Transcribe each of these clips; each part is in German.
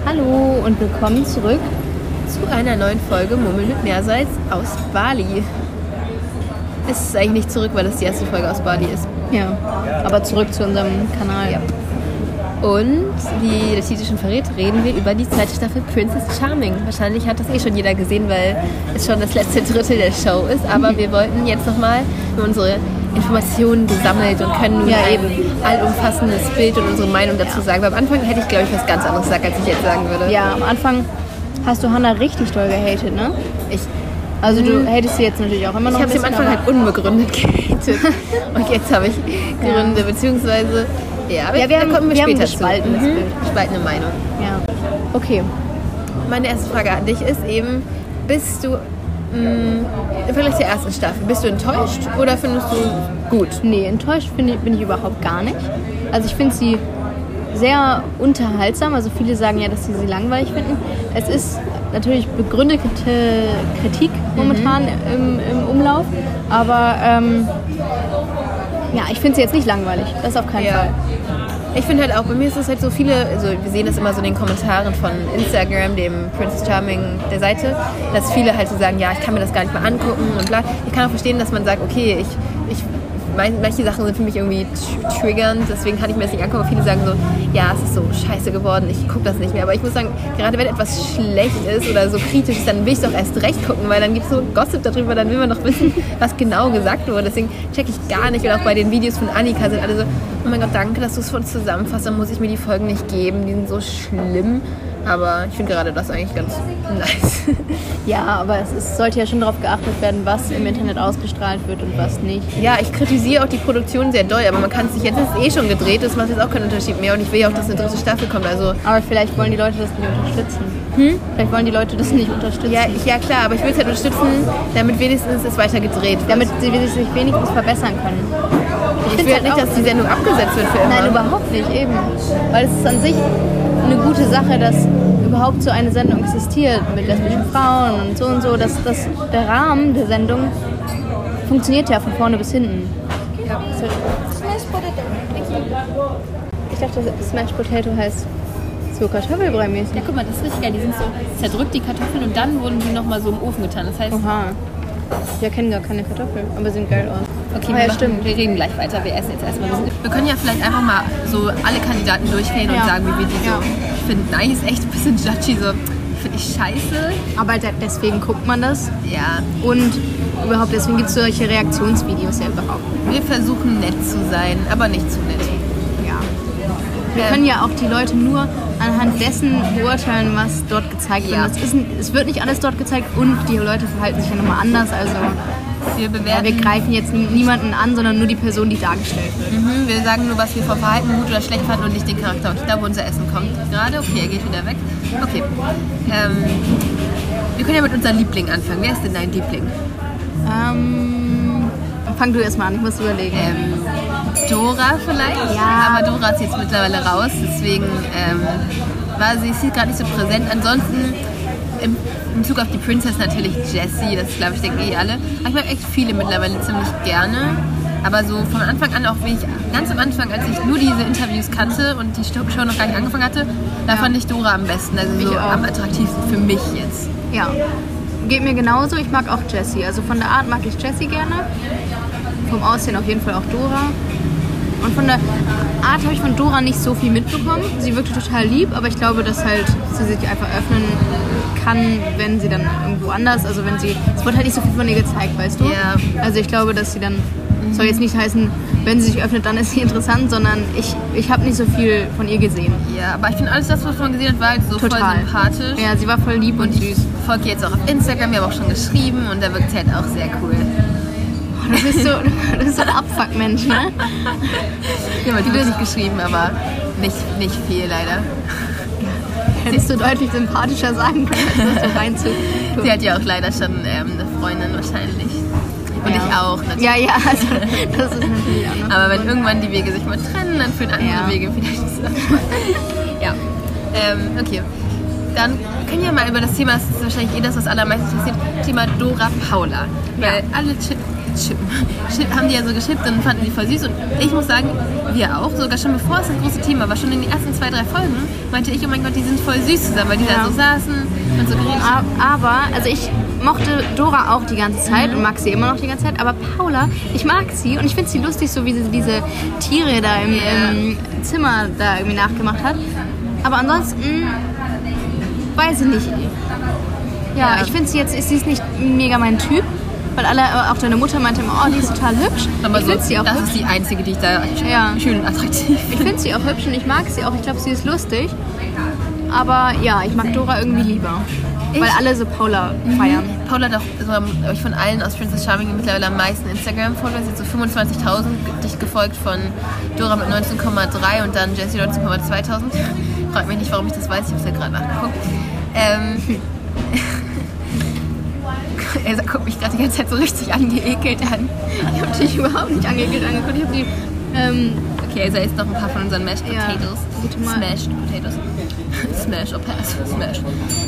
Hallo und willkommen zurück zu einer neuen Folge Murmeln mit Meersalz aus Bali. Es ist eigentlich nicht zurück, weil es die erste Folge aus Bali ist. Ja, aber zurück zu unserem Kanal. Ja. Und wie der Titel schon verrät, reden wir über die zweite Staffel Princess Charming. Wahrscheinlich hat das schon jeder gesehen, weil es schon das letzte Drittel der Show ist. Aber wir wollten jetzt nochmal unsere Informationen gesammelt und können nun ein allumfassendes Bild und unsere Meinung dazu sagen. Weil am Anfang hätte ich, glaube ich, was ganz anderes gesagt, als ich jetzt sagen würde. Ja, am Anfang hast du Hannah richtig doll gehatet, ne? Also du hatest sie jetzt natürlich auch immer noch. Ich habe sie am Anfang halt unbegründet gehatet. Und jetzt habe ich Gründe, beziehungsweise... Ja, aber wir kommen später ein gespaltenes Bild. Gespaltene Meinung. Ja. Okay. Meine erste Frage an dich ist eben, bist du im Vergleich zur ersten Staffel, bist du enttäuscht oder findest du gut? Nee, enttäuscht bin ich überhaupt gar nicht. Also ich finde sie sehr unterhaltsam. Also viele sagen ja, dass sie langweilig finden. Es ist natürlich begründete Kritik momentan im Umlauf, aber ja, ich finde sie jetzt nicht langweilig. Das auf keinen Fall. Ich finde halt auch, bei mir ist es halt so viele, also wir sehen das immer so in den Kommentaren von Instagram, dem Princess Charming der Seite, dass viele halt so sagen, ja, ich kann mir das gar nicht mehr angucken und bla. Ich kann auch verstehen, dass man sagt, okay, manche Sachen sind für mich irgendwie triggernd, deswegen kann ich mir das nicht angucken. Aber viele sagen so, ja, es ist so scheiße geworden, ich gucke das nicht mehr. Aber ich muss sagen, gerade wenn etwas schlecht ist oder so kritisch ist, dann will ich doch erst recht gucken, weil dann gibt es so Gossip darüber, dann will man doch wissen, was genau gesagt wurde. Deswegen checke ich gar nicht. Und auch bei den Videos von Annika sind alle so, oh mein Gott, danke, dass du es von uns zusammenfasst, dann muss ich mir die Folgen nicht geben, die sind so schlimm. Aber ich finde gerade das eigentlich ganz nice. Ja, aber es sollte ja schon darauf geachtet werden, was im Internet ausgestrahlt wird und was nicht. Ja, ich kritisiere auch die Produktion sehr doll, aber man kann es sich, jetzt ist es schon gedreht, das macht jetzt auch keinen Unterschied mehr und ich will ja auch, dass eine dritte Staffel kommt. Also aber vielleicht wollen die Leute das nicht unterstützen. Vielleicht wollen die Leute das nicht unterstützen. Ja klar, aber ich will es halt unterstützen, damit wenigstens es weiter gedreht wird. Damit sie sich wenigstens verbessern können. Ich will halt nicht, dass die Sendung abgesetzt wird für immer. Nein, überhaupt nicht, eben. Weil es ist an sich eine gute Sache, dass überhaupt so eine Sendung existiert mit lesbischen Frauen und so, dass der Rahmen der Sendung funktioniert ja von vorne bis hinten. Ja. Smash Potato. Ich dachte, Smash Potato heißt so Kartoffelbrei-mäßig. Ja, guck mal, das ist richtig geil. Die sind so zerdrückt, die Kartoffeln, und dann wurden die nochmal so im Ofen getan. Das heißt... Oha. Wir kennen gar keine Kartoffeln, aber sehen geil aus. Okay, stimmt. Wir reden gleich weiter. Wir essen jetzt erstmal. Wir können ja vielleicht einfach mal so alle Kandidaten durchgehen und sagen, wie wir die so finden. Eigentlich ist echt ein bisschen judgy, so finde ich scheiße. Aber deswegen guckt man das. Ja. Und überhaupt deswegen gibt es solche Reaktionsvideos ja überhaupt. Wir versuchen nett zu sein, aber nicht zu nett. Ja. Wir können ja auch die Leute nur anhand dessen beurteilen, was dort gezeigt wird. Es wird nicht alles dort gezeigt und die Leute verhalten sich ja nochmal anders. Also wir greifen jetzt niemanden an, sondern nur die Person, die dargestellt wird. Wir sagen nur, was wir vom Verhalten gut oder schlecht fanden und nicht den Charakter. Und ich glaube, unser Essen kommt gerade. Okay, er geht wieder weg. Okay. Wir können ja mit unserem Liebling anfangen. Wer ist denn dein Liebling? Fang du erst mal an, ich muss überlegen. Dora vielleicht? Ja. Aber Dora ist jetzt mittlerweile raus, deswegen ist sie gerade nicht so präsent. Ansonsten im Bezug auf die Princess natürlich Jessie, das glaube ich, denken alle. Aber ich mag echt viele mittlerweile ziemlich gerne. Aber so von Anfang an, auch ganz am Anfang, als ich nur diese Interviews kannte und die Show noch gar nicht angefangen hatte, da fand ich Dora am besten, also so am attraktivsten für mich jetzt. Ja, geht mir genauso. Ich mag auch Jessie. Also von der Art mag ich Jessie gerne. Vom Aussehen auf jeden Fall auch Dora. Und von der Art habe ich von Dora nicht so viel mitbekommen. Sie wirkte total lieb, aber ich glaube, dass halt sie sich einfach öffnen kann, wenn sie dann irgendwo anders, also es wird halt nicht so viel von ihr gezeigt, weißt du? Ja. Also ich glaube, dass sie dann, soll jetzt nicht heißen, wenn sie sich öffnet, dann ist sie interessant, sondern ich habe nicht so viel von ihr gesehen. Ja, aber ich finde alles das, was man gesehen hat, war halt so total voll sympathisch. Ja, sie war voll lieb und süß. Ich folge jetzt auch auf Instagram, wir haben auch schon geschrieben und da wirkt sie halt auch sehr cool. Du bist so ein Abfuck-Mensch, ne? Ja, die wirklich geschrieben, aber nicht viel leider. Hättest du deutlich sympathischer sagen können, als das so reinzutun. Sie hat ja auch leider schon eine Freundin wahrscheinlich. Und ich auch natürlich. Ja, also das ist natürlich auch noch. Aber wenn irgendwann die Wege sich mal trennen, dann führen andere Wege vielleicht nicht so. Ja, okay. Dann können wir mal über das Thema, das ist wahrscheinlich das, was allermeisten interessiert, Thema Dora Paula. Weil alle haben die ja so geschippt und fanden die voll süß. Und ich muss sagen, wir auch, sogar schon bevor es das große Thema war, schon in den ersten 2-3 Folgen, meinte ich, oh mein Gott, die sind voll süß zusammen, weil die da so saßen und so geredet haben. Aber, also ich mochte Dora auch die ganze Zeit und mag sie immer noch die ganze Zeit, aber Paula, ich mag sie und ich finde sie lustig, so wie sie diese Tiere da im Zimmer da irgendwie nachgemacht hat. Aber ansonsten, weiß ich nicht. Ja, ich finde sie ist nicht mega mein Typ, weil auch deine Mutter meinte immer, oh, die ist total hübsch. Aber ich finde sie auch das hübsch. ist die einzige, die ich da schön und attraktiv finde. Ich finde sie auch hübsch und ich mag sie auch. Ich glaube, sie ist lustig. Aber ja, ich mag Dora irgendwie lieber. Weil alle so Paula feiern. Paula hat auch, also, habe ich von allen aus Princess Charming mittlerweile am meisten Instagram-Followers. Jetzt so 25.000, dicht gefolgt von Dora mit 19,3 und dann Jessie 19,2.000. Frag mich nicht, warum ich das weiß, ich habe es ja gerade nachgeguckt. Er guckt mich gerade die ganze Zeit so richtig angeekelt an. Ich habe dich überhaupt nicht angeekelt angeguckt. Ich habe die... okay, also ist noch ein paar von unseren Mashed Potatoes. Smashed Potatoes. Smash or pass. Smash.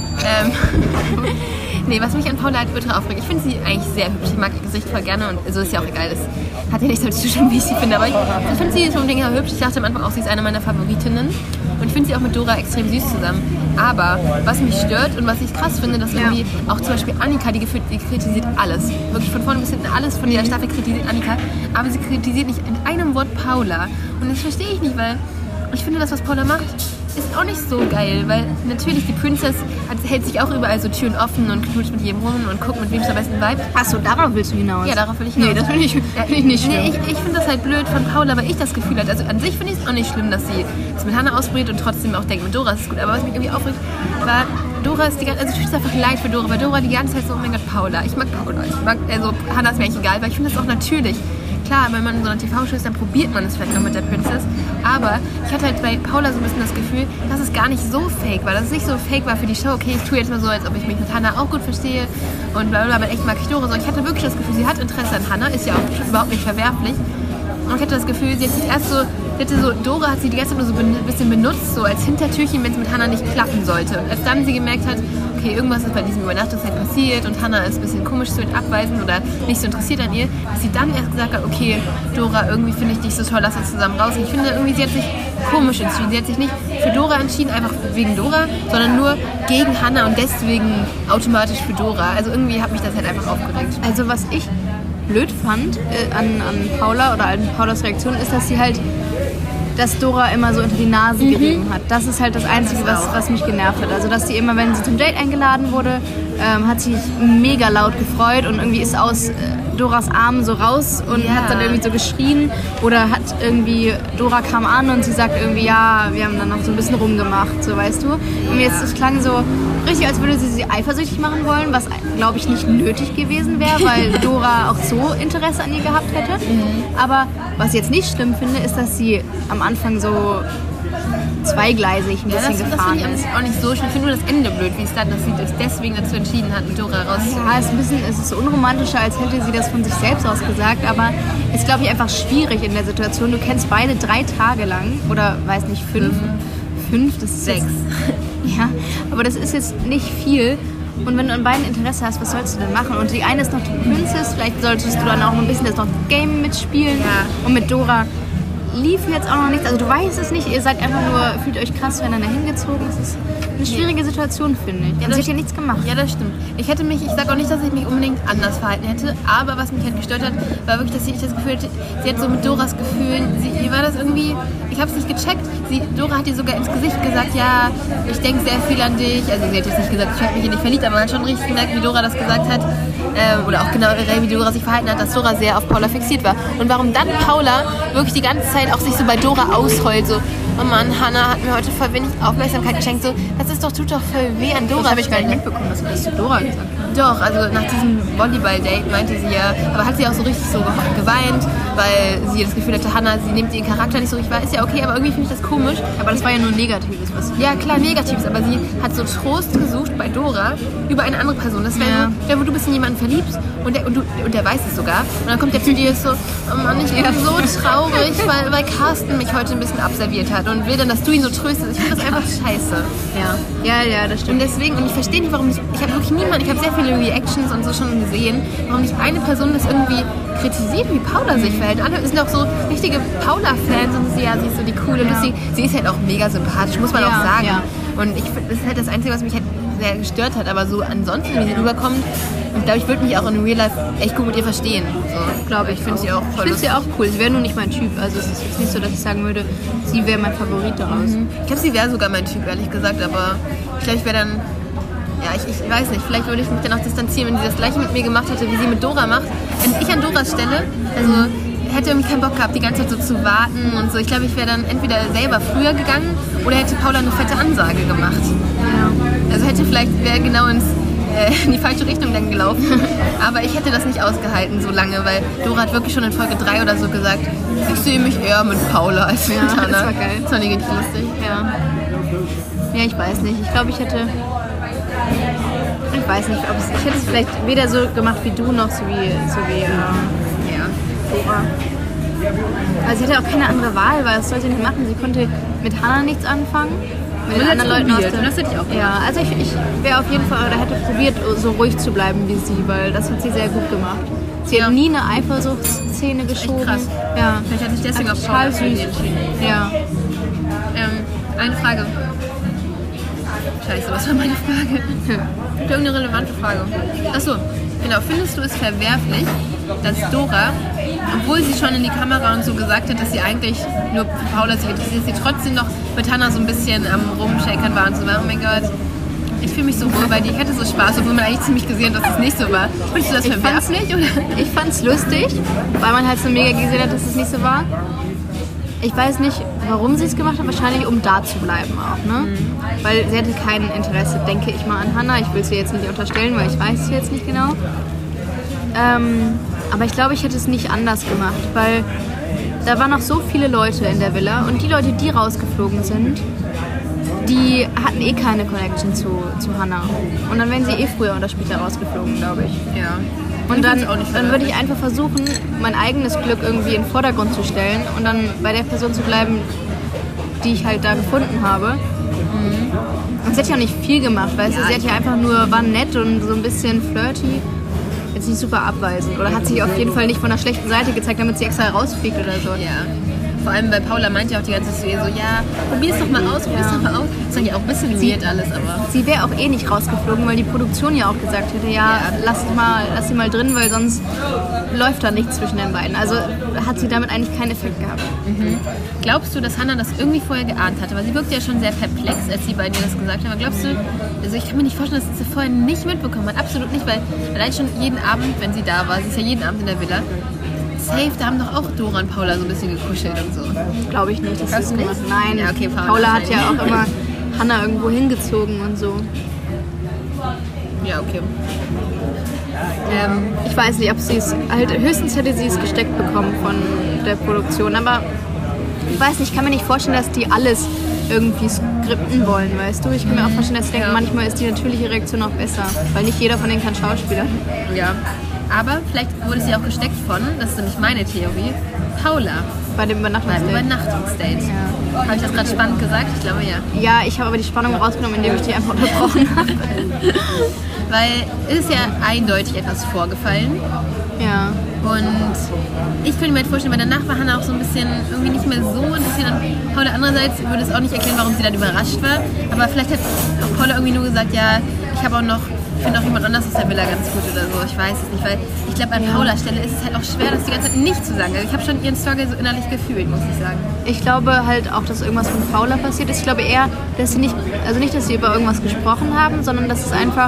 Nee, was mich an Paula halt ultra aufregt, ich finde sie eigentlich sehr hübsch. Ich mag ihr Gesicht voll gerne und so ist ja auch egal. Das hat ja nichts damit zu tun, wie ich sie finde. Aber ich finde sie vom Ding her hübsch. Ich dachte am Anfang auch, sie ist eine meiner Favoritinnen. Und ich finde sie auch mit Dora extrem süß zusammen. Aber was mich stört und was ich krass finde, dass irgendwie auch zum Beispiel Annika, die kritisiert alles. Wirklich von vorne bis hinten alles von dieser Staffel kritisiert Annika. Aber sie kritisiert nicht in einem Wort Paula. Und das verstehe ich nicht, weil ich finde, das, was Paula macht, ist auch nicht so geil, weil natürlich die Princess hält sich auch überall so Türen offen und knutscht mit jedem rum und guckt, mit wem es am besten vibet. Achso, darauf willst du hinaus? Ja, darauf will ich hinaus. Nee, das finde ich nicht schlimm. Nee, ich finde das halt blöd von Paula, weil ich das Gefühl hatte, also an sich finde ich es auch nicht schlimm, dass sie es mit Hannah ausprobiert und trotzdem auch denkt, mit Dora ist es gut, aber was mich irgendwie aufregt, war, Dora ist die ganze Zeit, also ich tue es einfach leid für Dora, weil Dora die ganze Zeit so, oh mein Gott, Paula, ich mag Paula, also Hannah ist mir eigentlich egal, weil ich finde das auch natürlich. Klar, wenn man in so einer TV-Show ist, dann probiert man es vielleicht noch mit der Princess. Aber ich hatte halt bei Paula so ein bisschen das Gefühl, dass es gar nicht so fake war. Dass es nicht so fake war für die Show. Okay, ich tue jetzt mal so, als ob ich mich mit Hannah auch gut verstehe. Und bla bla, aber echt mag ich Dora. So, ich hatte wirklich das Gefühl, sie hat Interesse an Hannah. Ist ja auch überhaupt nicht verwerflich. Und ich hatte das Gefühl, sie hat sich erst so, Dora hat sie die ganze Zeit nur so ein bisschen benutzt, so als Hintertürchen, wenn es mit Hannah nicht klappen sollte. Als dann sie gemerkt hat, okay, irgendwas ist bei diesem Übernachtungszeit passiert und Hannah ist ein bisschen komisch zu abweisen oder nicht so interessiert an ihr, dass sie dann erst gesagt hat, okay, Dora, irgendwie finde ich dich so toll, lass uns zusammen rausgehen. Ich finde irgendwie, sie hat sich komisch entschieden. Sie hat sich nicht für Dora entschieden, einfach wegen Dora, sondern nur gegen Hannah und deswegen automatisch für Dora. Also irgendwie hat mich das halt einfach aufgeregt. Also was ich blöd fand an Paula oder an Paulas Reaktion ist, dass Dora immer so unter die Nase gerieben hat. Das ist halt das Einzige, was mich genervt hat. Also dass sie immer, wenn sie zum Date eingeladen wurde, hat sie sich mega laut gefreut und irgendwie ist aus Doras Armen so raus und hat dann irgendwie so geschrien oder hat irgendwie, Dora kam an und sie sagt irgendwie, ja, wir haben dann noch so ein bisschen rumgemacht, so weißt du. Und jetzt, es klang so richtig, als würde sie eifersüchtig machen wollen, was glaube ich nicht nötig gewesen wäre, weil Dora auch so Interesse an ihr gehabt hätte. Aber was ich jetzt nicht schlimm finde, ist, dass sie am Anfang so zweigleisig ein bisschen gefahren ist. Das finde ich auch nicht so schlimm. Ich finde nur das Ende blöd, wie es dann, dass sie sich deswegen dazu entschieden hat, mit Dora rauszukommen. Ja, es ist unromantischer, als hätte sie das von sich selbst aus gesagt, aber ist, glaube ich, einfach schwierig in der Situation. Du kennst beide 3 Tage lang, oder weiß nicht, 5. 5, das ist 6. Ja, aber das ist jetzt nicht viel. Und wenn du an beiden Interesse hast, was sollst du denn machen? Und die eine ist noch die Princess, vielleicht solltest du dann auch ein bisschen das noch Game mitspielen. Ja. Und mit Dora lief jetzt auch noch nichts. Also du weißt es nicht, ihr seid einfach nur, fühlt euch krass füreinander hingezogen. Es ist eine schwierige Situation, finde ich. Und sie hat ja nichts gemacht. Ja, das stimmt. Ich sage auch nicht, dass ich mich unbedingt anders verhalten hätte, aber was mich halt gestört hat, war wirklich, dass ich das Gefühl hatte, sie hat so mit Doras Gefühlen, ihr war das irgendwie, ich habe es nicht gecheckt. Dora hat ihr sogar ins Gesicht gesagt, ja, ich denke sehr viel an dich. Also sie hat jetzt nicht gesagt, ich habe mich in dich verliebt, aber man hat schon richtig gemerkt, wie Dora das gesagt hat. Oder auch generell, wie Dora sich verhalten hat, dass Dora sehr auf Paula fixiert war. Und warum dann Paula wirklich die ganze Zeit auch sich so bei Dora ausheult, so, oh Mann, Hannah hat mir heute voll wenig Aufmerksamkeit geschenkt, so, tut doch voll weh an Dora. Das habe ich gar nicht mitbekommen, dass du das zu Dora gesagt hast. Doch, also nach diesem Volleyball-Date meinte sie ja, aber hat sie auch so richtig so geweint, weil sie das Gefühl hatte, Hannah, sie nimmt ihren Charakter nicht so richtig wahr. Ist ja okay, aber irgendwie finde ich das komisch. Aber das war ja nur Negatives. Ja, klar, Negatives, aber sie hat so Trost gesucht bei Dora über eine andere Person. Das wäre wo du bist in jemanden verliebt und der weiß es sogar. Und dann kommt der zu dir so, oh Mann, ich bin so traurig, weil Carsten mich heute ein bisschen abserviert hat. und will dann, dass du ihn so tröstest. Ich finde das einfach scheiße. Ja, das stimmt. Und deswegen, und ich verstehe nicht, warum nicht, ich habe wirklich niemanden, ich habe sehr viele Reactions und so schon gesehen, warum nicht eine Person das irgendwie kritisiert, wie Paula sich verhält. Alle sind auch so richtige Paula-Fans und sie ist so die coole, lustige. Sie ist halt auch mega sympathisch, muss man auch sagen. Ja. Und das ist halt das Einzige, was mich halt sehr gestört hat. Aber so ansonsten, wie sie rüberkommt, ich glaube, ich würde mich auch in Real Life echt gut mit ihr verstehen. So, glaube ich. Ich finde sie auch voll. Ich finde sie auch cool. Sie wäre nur nicht mein Typ. Also es ist jetzt nicht so, dass ich sagen würde, sie wäre mein Favorit daraus. Ich glaube, sie wäre sogar mein Typ, ehrlich gesagt. Aber ich glaube, ich wäre dann... Ja, ich weiß nicht. Vielleicht würde ich mich dann auch distanzieren, wenn sie das Gleiche mit mir gemacht hätte, wie sie mit Dora macht. Wenn ich an Doras Stelle... Also hätte irgendwie keinen Bock gehabt, die ganze Zeit so zu warten und so. Ich glaube, ich wäre dann entweder selber früher gegangen oder hätte Paula eine fette Ansage gemacht. Ja. Also wäre genau in die falsche Richtung dann gelaufen. Aber ich hätte das nicht ausgehalten so lange, weil Dora hat wirklich schon in Folge 3 oder so gesagt, ich sehe mich eher mit Paula als mit Hannah. Das war geil. Das war nicht lustig. Ja, ich weiß nicht. Ich glaube, ich hätte es vielleicht weder so gemacht wie du, noch so wie Dora. Also sie hatte auch keine andere Wahl, weil das sollte sie nicht machen. Sie konnte mit Hannah nichts anfangen. Mit den anderen Leuten aus das hätte ich auch gemacht. Ja, also ich wäre auf jeden Fall, oder hätte probiert, so ruhig zu bleiben wie sie, weil das hat sie sehr gut gemacht. Sie hat nie eine Eifersuchtsszene geschoben. Krass. Ja. Vielleicht hat sich deswegen auf total süß entschieden. Ja. Eine Frage. Scheiße, was war meine Frage? Irgendeine relevante Frage. Achso, genau. Findest du es verwerflich, dass Dora, obwohl sie schon in die Kamera und so gesagt hat, dass sie eigentlich nur für Paula sich interessiert, sie trotzdem noch mit Hannah so ein bisschen am Rumshakern war und so war, oh mein Gott, ich fühle mich so wohl bei dir, ich hatte so Spaß, obwohl man eigentlich ziemlich gesehen hat, dass es nicht so war. Findest du das verwerflich? Ich fand's lustig, weil man halt so mega gesehen hat, dass es nicht so war. Ich weiß nicht, warum sie es gemacht hat, wahrscheinlich um da zu bleiben auch, ne? Weil sie hatte kein Interesse, denke ich mal, an Hannah. Ich will es ihr jetzt nicht unterstellen, weil ich weiß es jetzt nicht genau. Aber ich glaube, ich hätte es nicht anders gemacht, weil da waren noch so viele Leute in der Villa und die Leute, die rausgeflogen sind, die hatten eh keine Connection zu Hannah. Und dann wären sie eh früher oder später rausgeflogen, glaube ich. Ja. Und dann würde ich einfach versuchen, mein eigenes Glück irgendwie in den Vordergrund zu stellen und dann bei der Person zu bleiben, die ich halt da gefunden habe. Und sie hat ja auch nicht viel gemacht, weißt du? Sie hat ja einfach nur, war nett und so ein bisschen flirty. Jetzt nicht super abweisend. Oder hat sich auf jeden Fall nicht von der schlechten Seite gezeigt, damit sie extra rausfliegt oder so. Ja. Vor allem bei Paula meint ja auch die ganze Zeit zu ihr so, ja, probier's doch mal aus. Das ist ja auch ein bisschen weird alles, aber... Sie wäre auch eh nicht rausgeflogen, weil die Produktion ja auch gesagt hätte, lass sie mal drin, weil sonst läuft da nichts zwischen den beiden. Also hat sie damit eigentlich keinen Effekt gehabt. Glaubst du, dass Hannah das irgendwie vorher geahnt hatte? Weil sie wirkte ja schon sehr perplex, als sie beiden das gesagt haben. Aber glaubst du, also ich kann mir nicht vorstellen, dass sie vorher nicht mitbekommen hat. Absolut nicht, weil allein schon jeden Abend, wenn sie da war, sie ist ja jeden Abend in der Villa, safe, da haben doch auch Dora und Paula so ein bisschen gekuschelt und so. Glaube ich nicht, dass das nicht? Nein, ja, okay, Paula hat ja auch immer Hannah irgendwo hingezogen und so. Ja, okay. Ich weiß nicht, ob sie es... Halt, höchstens hätte sie es gesteckt bekommen von der Produktion, aber ich weiß nicht, ich kann mir nicht vorstellen, dass die alles irgendwie skripten wollen, weißt du? Ich kann mir auch vorstellen, dass sie denken, manchmal ist die natürliche Reaktion auch besser, weil nicht jeder von denen kann Schauspieler. Ja. Aber vielleicht wurde sie auch gesteckt von, das ist nämlich meine Theorie, Paula. Bei dem Übernachtungsdate. Ja. Habe ich das gerade spannend gesagt? Ich glaube ja. Ja, ich habe aber die Spannung rausgenommen, indem ich die einfach unterbrochen habe. Weil es ist ja eindeutig etwas vorgefallen. Ja. Und ich könnte mir halt vorstellen, weil danach war Hannah auch so ein bisschen irgendwie nicht mehr so interessiert an Paula. Andererseits würde es auch nicht erklären, warum sie dann überrascht war. Aber vielleicht hat auch Paula irgendwie nur gesagt, ja, ich finde auch jemand anders aus der Villa ganz gut oder so. Ich weiß es nicht, weil ich glaube, an Paulas Stelle ist es halt auch schwer, das die ganze Zeit nicht zu sagen. Also ich habe schon ihren Struggle so innerlich gefühlt, muss ich sagen. Ich glaube halt auch, dass irgendwas von Paula passiert ist. Ich glaube eher, dass sie nicht, dass sie über irgendwas gesprochen haben, sondern dass es einfach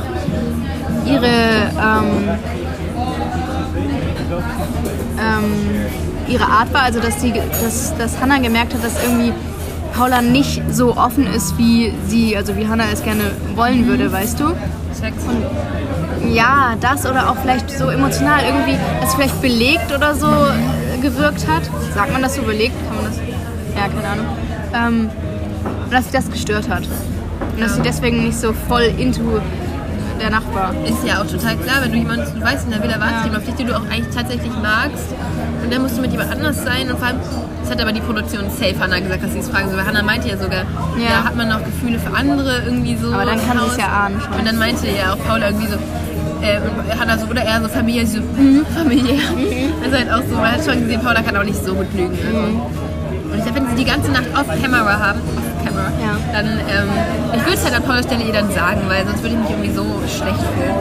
ihre Art war. Also dass Hannah gemerkt hat, dass irgendwie Paula nicht so offen ist, wie Hannah es gerne wollen würde, weißt du? Und ja, das oder auch vielleicht so emotional irgendwie, dass vielleicht belegt oder so gewirkt hat. Sagt man das so, belegt? Kann man das? Ja, keine Ahnung. Und dass sie das gestört hat. Und dass sie deswegen nicht so voll into der Nachbar. Ist ja auch total klar, wenn du weißt, in der Villa wartest, jemand, auf dich, den du auch eigentlich tatsächlich magst, und dann musst du mit jemand anders sein und vor allem, das hat aber die Produktion safe Hannah gesagt, dass sie es fragen soll, weil Hannah meinte ja sogar, ja, hat man noch Gefühle für andere irgendwie so. Aber dann kann sie es ja ahnen schon. Und dann meinte ja auch Paula irgendwie so, und Hannah so, oder eher so familiär, so, familiär. Das ist halt auch so, man hat schon gesehen, Paula kann auch nicht so gut lügen. Also. Und ich glaube, wenn sie die ganze Nacht off-camera haben, dann, ich würde es halt an Paulas Stelle ihr dann sagen, weil sonst würde ich mich irgendwie so schlecht fühlen.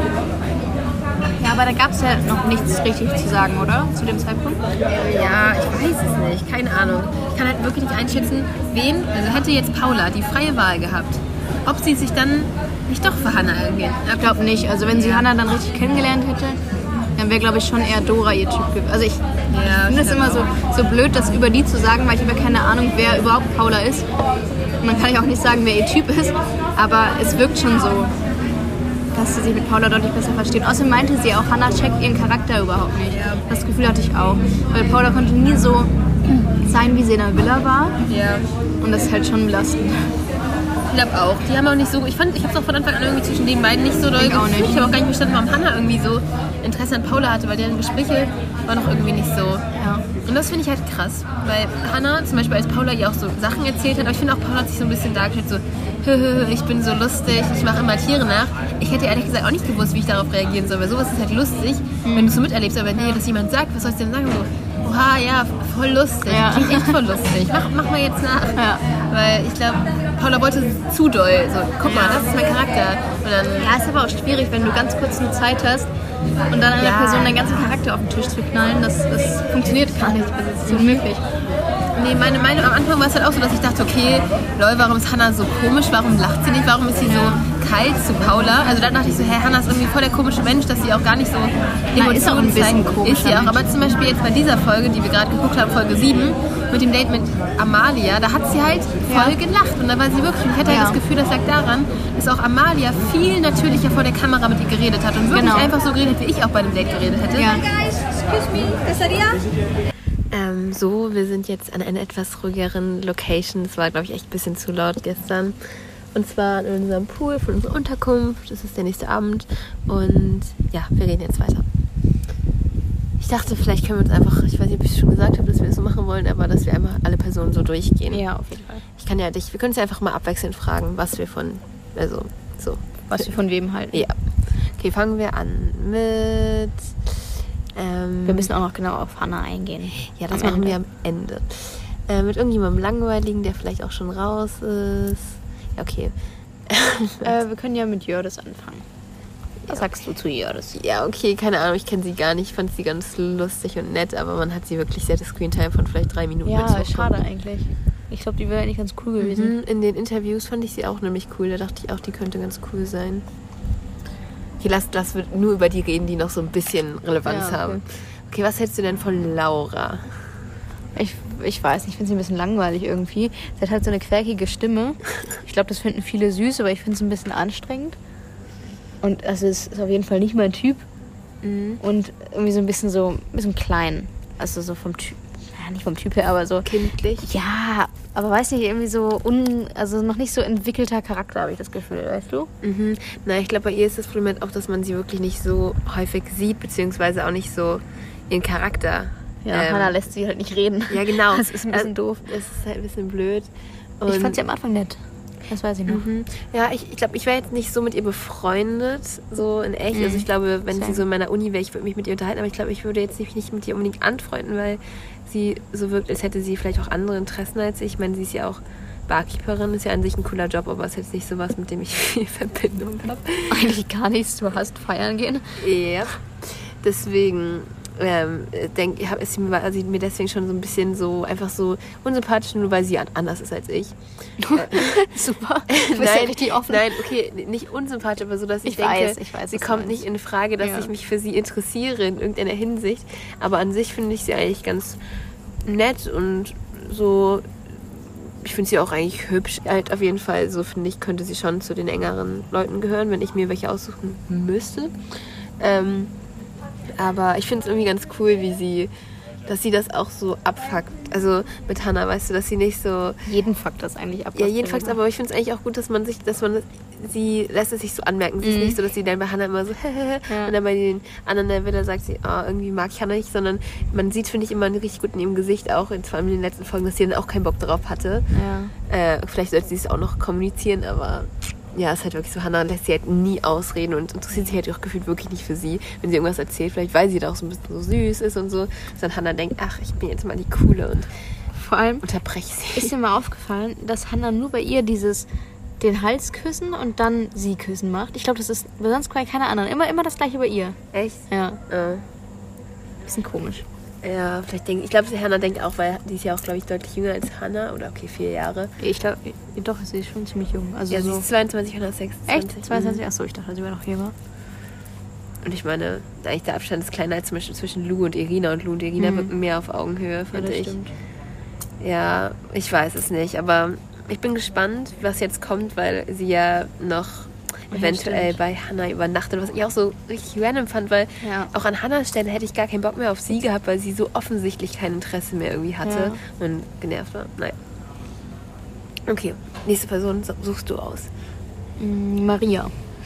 Ja, aber da gab es ja noch nichts richtig zu sagen, oder? Zu dem Zeitpunkt? Ja, ich weiß es nicht, keine Ahnung. Ich kann halt wirklich nicht einschätzen, also hätte jetzt Paula die freie Wahl gehabt, ob sie sich dann nicht doch für Hannah irgendwie... Ich glaube nicht. Also wenn sie Hannah dann richtig kennengelernt hätte, dann wäre, glaube ich, schon eher Dora ihr Typ gewesen. Also ich finde es immer so blöd, das über die zu sagen, weil ich habe ja keine Ahnung, wer überhaupt Paula ist. Und dann kann ich auch nicht sagen, wer ihr Typ ist. Aber es wirkt schon so, dass sie sich mit Paula deutlich besser verstehen. Außerdem meinte sie auch, Hannah checkt ihren Charakter überhaupt nicht. Das Gefühl hatte ich auch. Weil Paula konnte nie so sein, wie sie in der Villa war. Ja. Und das ist halt schon belastend. Ich glaube auch. Die haben auch nicht so... Ich habe es auch von Anfang an irgendwie zwischen den beiden nicht so doll gefühlt. Ich habe auch gar nicht verstanden, warum Hannah irgendwie so Interesse an Paula hatte, weil deren Gespräche waren noch irgendwie nicht so... Ja. Und das finde ich halt krass, weil Hannah zum Beispiel, als Paula ihr auch so Sachen erzählt hat, aber ich finde auch, Paula hat sich so ein bisschen dargestellt, so, ich bin so lustig, ich mache immer Tiere nach. Ich hätte ehrlich gesagt auch nicht gewusst, wie ich darauf reagieren soll, weil sowas ist halt lustig, wenn du es so miterlebst, aber wenn dir das jemand sagt, was sollst du denn sagen? So, oha, ja, voll lustig, klingt echt voll lustig, mach mal jetzt nach. Ja. Weil ich glaube, Paula wollte zu doll, so, guck mal, das ist mein Charakter. Und dann, ist aber auch schwierig, wenn du ganz kurz eine Zeit hast, und dann einer Person deinen ganzen Charakter auf den Tisch zu knallen, das funktioniert gar nicht. Das ist unmöglich. Nee, meine Meinung am Anfang war es halt auch so, dass ich dachte, okay, lol, warum ist Hannah so komisch? Warum lacht sie nicht? Warum ist sie so kalt zu Paula? Also dann dachte ich so, Hannah ist irgendwie voll der komische Mensch, dass sie auch gar nicht so Emotionen zeigt. Ist sie auch. Aber zum Beispiel jetzt bei dieser Folge, die wir gerade geguckt haben, Folge 7, mit dem Date mit Amalia, da hat sie halt voll gelacht. Und da war sie wirklich, ich hatte halt das Gefühl, das lag daran, dass auch Amalia viel natürlicher vor der Kamera mit ihr geredet hat und wirklich einfach so geredet, wie ich auch bei dem Date geredet hätte. Ja. Wir sind jetzt an einer etwas ruhigeren Location. Es war, glaube ich, echt ein bisschen zu laut gestern. Und zwar in unserem Pool von unserer Unterkunft. Das ist der nächste Abend. Und ja, wir reden jetzt weiter. Ich dachte, vielleicht können wir uns einfach, ich weiß nicht, ob ich es schon gesagt habe, dass wir das so machen wollen, aber dass wir einfach alle Personen so durchgehen. Ja, auf jeden Fall. Wir können uns ja einfach mal abwechselnd fragen, was wir von wem halten. Ja. Okay, fangen wir an mit... wir müssen auch noch genau auf Hannah eingehen. Ja, das machen wir am Ende. Mit irgendjemandem Langweiligen, der vielleicht auch schon raus ist. Ja, okay. Wir können ja mit Jördis anfangen. Was sagst du zu Jördis? Ja, okay, keine Ahnung, ich kenne sie gar nicht. Ich fand sie ganz lustig und nett, aber man hat sie wirklich sehr das Screentime von vielleicht 3 Minuten. Ja, schade eigentlich. Ich glaube, die wäre eigentlich ganz cool gewesen. In den Interviews fand ich sie auch nämlich cool. Da dachte ich auch, die könnte ganz cool sein. Okay, lass nur über die reden, die noch so ein bisschen Relevanz haben. Okay, was hältst du denn von Laura? Ich weiß nicht, ich finde sie ein bisschen langweilig irgendwie. Sie hat halt so eine quäkige Stimme. Ich glaube, das finden viele süß, aber ich finde es ein bisschen anstrengend. Und also es ist auf jeden Fall nicht mein Typ. Und irgendwie so ein bisschen klein. Also so vom Typ. Ja, nicht vom Typ her, aber so... Kindlich? Ja, aber weiß nicht, irgendwie so also noch nicht so entwickelter Charakter, habe ich das Gefühl, weißt du? Na, ich glaube, bei ihr ist das Problem halt auch, dass man sie wirklich nicht so häufig sieht, beziehungsweise auch nicht so ihren Charakter. Ja, Hannah lässt sie halt nicht reden. Ja, genau. Das ist ein bisschen doof. Das ist halt ein bisschen blöd. Und ich fand sie am Anfang nett. Das weiß ich noch. Ja, ich glaube, ich wäre jetzt nicht so mit ihr befreundet, so in echt. Also ich glaube, wenn sie so in meiner Uni wäre, ich würde mich mit ihr unterhalten, aber ich glaube, ich würde jetzt nicht mit ihr unbedingt anfreunden, weil sie so wirkt, als hätte sie vielleicht auch andere Interessen als ich. Ich meine, sie ist ja auch Barkeeperin, ist ja an sich ein cooler Job, aber es ist jetzt nicht sowas, mit dem ich viel Verbindung habe. Eigentlich gar nichts, du hast feiern gehen. Ja, deswegen... ist sie mir deswegen schon so ein bisschen so einfach so unsympathisch, nur weil sie anders ist als ich. Super. Du bist ja richtig offen. Nein, okay, nicht unsympathisch, aber so, dass ich denke, sie kommt nicht in Frage, dass ich mich für sie interessiere in irgendeiner Hinsicht. Aber an sich finde ich sie eigentlich ganz nett und so. Ich finde sie auch eigentlich hübsch. Halt auf jeden Fall, so finde ich, könnte sie schon zu den engeren Leuten gehören, wenn ich mir welche aussuchen müsste. Aber ich finde es irgendwie ganz cool, wie sie dass sie das auch so abfuckt. Also mit Hannah, weißt du, dass sie nicht so... Jeden fuckt das eigentlich ab. Ja, jeden fuckt, aber ich finde es eigentlich auch gut, dass man sie lässt es sich so anmerken. Sie ist nicht so, dass sie dann bei Hannah immer so und dann bei den anderen der Villa sagt sie, irgendwie mag ich Hannah nicht, sondern man sieht, finde ich, immer richtig gut in ihrem Gesicht auch, vor allem in den letzten Folgen, dass sie dann auch keinen Bock drauf hatte. Ja. Vielleicht sollte sie es auch noch kommunizieren, aber... Ja, ist halt wirklich so, Hannah lässt sie halt nie ausreden und interessiert sich halt auch gefühlt wirklich nicht für sie. Wenn sie irgendwas erzählt, vielleicht weil sie da auch so ein bisschen so süß ist und so, dass dann Hannah denkt, ach, ich bin jetzt mal die Coole und vor allem unterbreche sie. Ist dir mal aufgefallen, dass Hannah nur bei ihr den Hals küssen und dann sie küssen macht? Ich glaube, das ist sonst bei keiner anderen. Immer das gleiche bei ihr. Echt? Ja. Bisschen komisch. Ja, vielleicht ich glaube, Hannah denkt auch, weil die ist ja auch, glaube ich, deutlich jünger als Hannah. Oder okay, 4 Jahre. Ich glaube, doch, sie ist schon ziemlich jung. Also ja, so sie ist 22, Hannah ist 26. Echt? 22? Achso, ich dachte, sie wäre noch jünger. Und ich meine, eigentlich der Abstand ist kleiner als zwischen Lou und Irina. Und Lou und Irina wirken mehr auf Augenhöhe, fand ich. Stimmt. Ja, ich weiß es nicht. Aber ich bin gespannt, was jetzt kommt, weil sie ja noch... eventuell bei Hannah übernachtet, was ich auch so richtig random fand, weil auch an Hannahs Stelle hätte ich gar keinen Bock mehr auf sie gehabt, weil sie so offensichtlich kein Interesse mehr irgendwie hatte und genervt war. Nein. Okay, nächste Person suchst du aus. Maria.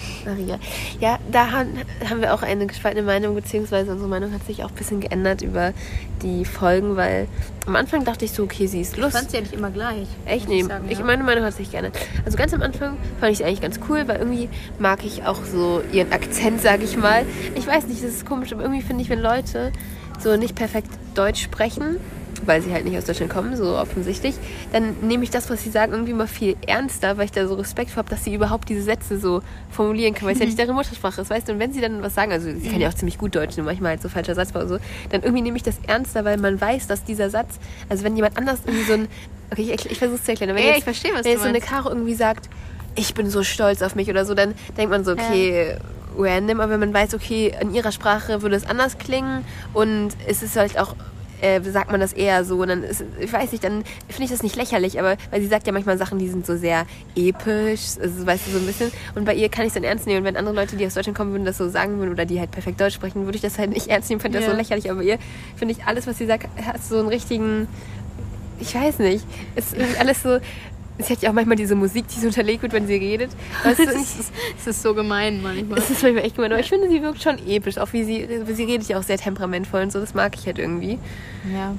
Ja, da haben wir auch eine gespaltene Meinung, beziehungsweise unsere Meinung hat sich auch ein bisschen geändert über die Folgen, weil am Anfang dachte ich so, okay, sie ist lustig. Ich fand sie ja nicht immer gleich. Echt? Nee, meine Meinung hat sich geändert. Also ganz am Anfang fand ich sie eigentlich ganz cool, weil irgendwie mag ich auch so ihren Akzent, sage ich mal. Ich weiß nicht, das ist komisch, aber irgendwie finde ich, wenn Leute so nicht perfekt Deutsch sprechen, weil sie halt nicht aus Deutschland kommen, so offensichtlich, dann nehme ich das, was sie sagen, irgendwie mal viel ernster, weil ich da so Respekt vor habe, dass sie überhaupt diese Sätze so formulieren kann, weil es ja nicht deren Muttersprache ist, weißt du, und wenn sie dann was sagen, also sie kann ja auch ziemlich gut Deutsch, nur manchmal halt so falscher Satzbau oder so, dann irgendwie nehme ich das ernster, weil man weiß, dass dieser Satz, also wenn jemand anders irgendwie so ein, okay, ich versuche es zu erklären, wenn ich verstehe, was wenn jetzt so eine Caro irgendwie sagt, ich bin so stolz auf mich oder so, dann denkt man so, okay, random, aber wenn man weiß, okay, in ihrer Sprache würde es anders klingen und es ist halt auch sagt man das eher so und dann ist, ich weiß nicht, dann finde ich das nicht lächerlich, aber weil sie sagt ja manchmal Sachen, die sind so sehr episch, also weißt du, so ein bisschen, und bei ihr kann ich es dann ernst nehmen und wenn andere Leute, die aus Deutschland kommen würden, das so sagen würden oder die halt perfekt Deutsch sprechen, würde ich das halt nicht ernst nehmen, finde das so lächerlich, aber bei ihr finde ich alles, was sie sagt, hat so einen richtigen, ich weiß nicht, es ist alles so. Es hat ja auch manchmal diese Musik, die so unterlegt wird, wenn sie redet. Weißt du, es ist so gemein manchmal. Es ist manchmal echt gemein, aber ich finde, sie wirkt schon episch. Auch wie sie redet ja auch sehr temperamentvoll und so, das mag ich halt irgendwie. Ja.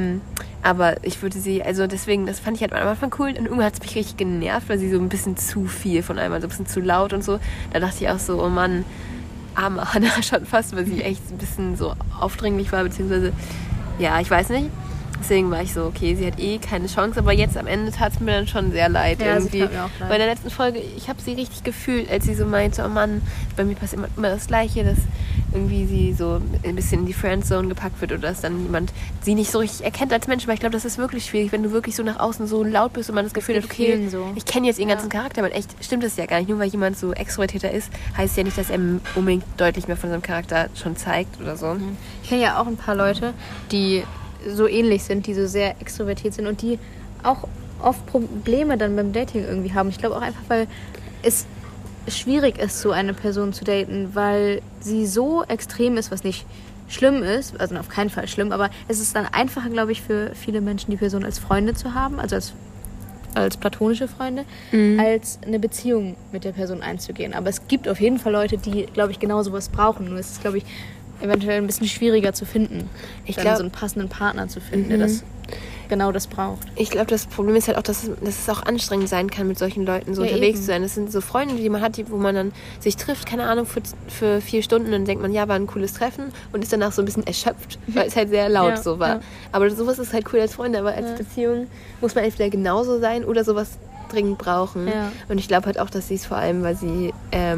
Aber ich würde sie, also deswegen, das fand ich halt am Anfang cool. Und irgendwann hat es mich richtig genervt, weil sie so ein bisschen zu viel von einmal, so ein bisschen zu laut und so. Da dachte ich auch so, oh Mann, arme Hannah schon fast, weil sie echt ein bisschen so aufdringlich war, beziehungsweise, ja, ich weiß nicht. Deswegen war ich so, okay, sie hat keine Chance, aber jetzt am Ende tat es mir dann schon sehr leid. Ja, irgendwie. sie tat mir auch leid. Bei der letzten Folge, ich habe sie richtig gefühlt, als sie so meinte, oh Mann, bei mir passiert immer das Gleiche, dass irgendwie sie so ein bisschen in die Friendzone gepackt wird oder dass dann jemand sie nicht so richtig erkennt als Mensch, weil ich glaube, das ist wirklich schwierig, wenn du wirklich so nach außen so laut bist und man das Gefühl hat, okay, so. Ich kenne jetzt ihren ganzen Charakter, aber echt stimmt das ja gar nicht. Nur weil jemand so extrovertierter ist, heißt ja nicht, dass er unbedingt deutlich mehr von seinem Charakter schon zeigt oder so. Ich kenne ja auch ein paar Leute, die so ähnlich sind, die so sehr extrovertiert sind und die auch oft Probleme dann beim Dating irgendwie haben. Ich glaube auch einfach, weil es schwierig ist, so eine Person zu daten, weil sie so extrem ist, was nicht schlimm ist, also auf keinen Fall schlimm, aber es ist dann einfacher, glaube ich, für viele Menschen, die Person als Freunde zu haben, also als platonische Freunde, als eine Beziehung mit der Person einzugehen. Aber es gibt auf jeden Fall Leute, die, glaube ich, genau sowas brauchen. Nur es ist, glaube ich, eventuell ein bisschen schwieriger zu finden, so einen passenden Partner zu finden, der das genau das braucht. Ich glaube, das Problem ist halt auch, dass es auch anstrengend sein kann, mit solchen Leuten so unterwegs zu sein. Das sind so Freunde, die man hat, wo man dann sich trifft, keine Ahnung, für 4 Stunden und dann denkt man, ja, war ein cooles Treffen und ist danach so ein bisschen erschöpft, weil es halt sehr laut so war. Ja. Aber sowas ist halt cool als Freunde, aber als Beziehung muss man entweder genauso sein oder sowas dringend brauchen. Ja. Und ich glaube halt auch, dass sie es vor allem, weil sie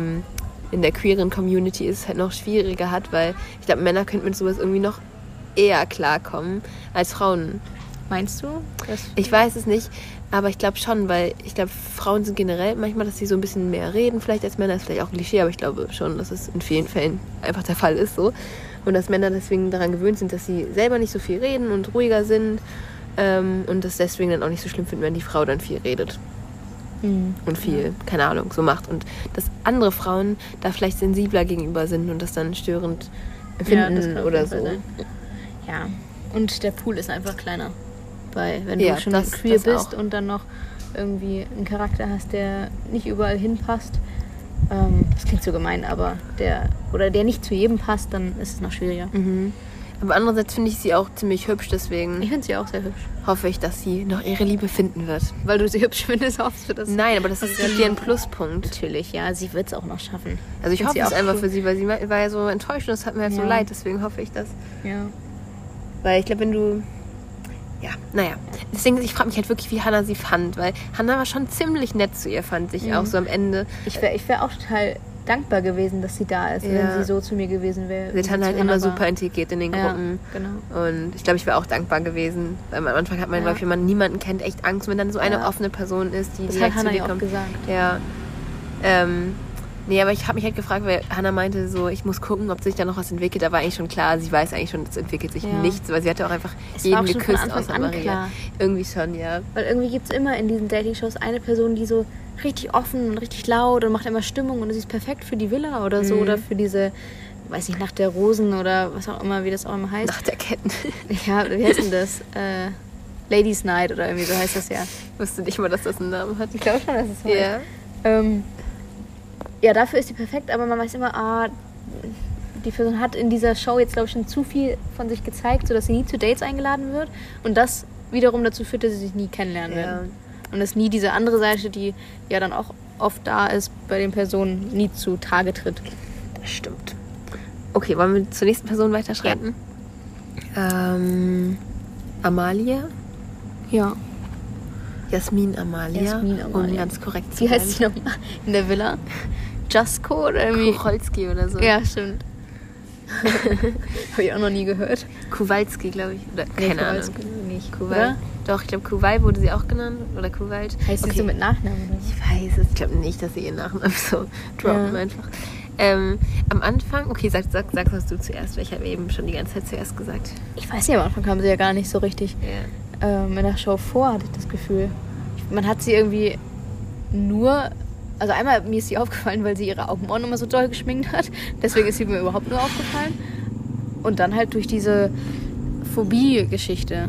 in der queeren Community ist, halt noch schwieriger hat, weil ich glaube, Männer könnten mit sowas irgendwie noch eher klarkommen als Frauen. Meinst du? Ich weiß es nicht, aber ich glaube schon, weil ich glaube, Frauen sind generell manchmal, dass sie so ein bisschen mehr reden, vielleicht als Männer, ist vielleicht auch ein Klischee, aber ich glaube schon, dass es in vielen Fällen einfach der Fall ist so. Und dass Männer deswegen daran gewöhnt sind, dass sie selber nicht so viel reden und ruhiger sind und das deswegen dann auch nicht so schlimm finden, wenn die Frau dann viel redet. Und viel, keine Ahnung, so macht. Und dass andere Frauen da vielleicht sensibler gegenüber sind und das dann störend empfinden oder so. Ja. Und der Pool ist einfach kleiner. Wenn Ja, du schon das queer bist auch. und dann noch irgendwie einen Charakter hast, der nicht überall hinpasst. Das klingt so gemein, aber der nicht zu jedem passt, dann ist es noch schwieriger. Aber andererseits finde ich sie auch ziemlich hübsch, deswegen Ich finde sie auch sehr hübsch. hoffe ich, dass sie noch ihre Liebe finden wird. Weil du sie hübsch findest, hoffst du das? Nein, aber das ist dir ein Pluspunkt. Natürlich, ja, sie wird es auch noch schaffen. Also ich Find hoffe sie es auch einfach cool. für sie, weil sie war ja so enttäuscht und das hat mir halt so Ja. leid, deswegen hoffe ich das. Ja. Weil ich glaube, wenn du... Ja, naja. Deswegen, ich frage mich halt wirklich, wie Hannah sie fand, weil Hannah war schon ziemlich nett zu ihr, fand ich auch so am Ende. Ich wär auch total dankbar gewesen, dass sie da ist, Ja. wenn sie so zu mir gewesen wäre. Sie hat Hannah halt immer super integriert in den Gruppen. Genau. Und ich glaube, ich wäre auch dankbar gewesen. Weil am Anfang hat man, glaube ich, wenn man niemanden kennt, echt Angst, wenn dann so eine offene Person ist, die Das direkt hat zu Hannah dir ja auch kommt. gesagt. Ja. Nee, aber ich habe mich halt gefragt, weil Hannah meinte so, ich muss gucken, ob sich da noch was entwickelt. Da war eigentlich schon klar, sie weiß eigentlich schon, es entwickelt sich Ja. nichts, weil sie hatte auch einfach Es war jeden auch schon von geküsst Anfang außer an Maria. klar. Irgendwie schon, ja. Weil irgendwie gibt es immer in diesen Dating-Shows eine Person, die so richtig offen und richtig laut und macht immer Stimmung und sie ist perfekt für die Villa oder so oder für diese, weiß nicht, Nacht der Rosen oder was auch immer, wie das auch immer heißt. Nach der Ketten. Ja, wie heißt denn das? Ladies Night oder irgendwie so heißt das ja. Ich wusste nicht mal, dass das einen Namen hat. Ich glaube schon, dass es so Ja. heißt. Ja, dafür ist sie perfekt, aber man weiß immer, die Person hat in dieser Show jetzt, glaube ich, schon zu viel von sich gezeigt, sodass sie nie zu Dates eingeladen wird. Und das wiederum dazu führt, dass sie sich nie kennenlernen Ja. werden. Und dass nie diese andere Seite, die ja dann auch oft da ist, bei den Personen nie zu Tage tritt. Das stimmt. Okay, wollen wir zur nächsten Person weiterschreiten? Amalia? Ja. Jasmin Amalia. Jasmin Amalia. Um ganz korrekt zu Wie heißt sie nochmal in der Villa? Jusko oder irgendwie? Kucholski oder so. Ja, stimmt. Habe ich auch noch nie gehört. Kowalski, glaube ich. Oder keine Ahnung. Kowalski nicht. Kuwait. Oder? Doch, ich glaube, Kuwait wurde sie auch genannt. Oder Kuwait. Heißt sie Okay. so mit Nachnamen oder? Ich weiß es. Ich glaube nicht, dass sie ihren Nachnamen so droppen Ja. einfach. Am Anfang, okay, sag was du zuerst, weil ich habe eben schon die ganze Zeit zuerst gesagt. Ich weiß nicht, am Anfang kam sie ja gar nicht so richtig Ja. in der Show vor, hatte ich das Gefühl. Man hat sie irgendwie nur... Also einmal, mir ist sie aufgefallen, weil sie ihre Augenbrauen immer so doll geschminkt hat. Deswegen ist sie mir überhaupt nur aufgefallen. Und dann halt durch diese Phobie-Geschichte.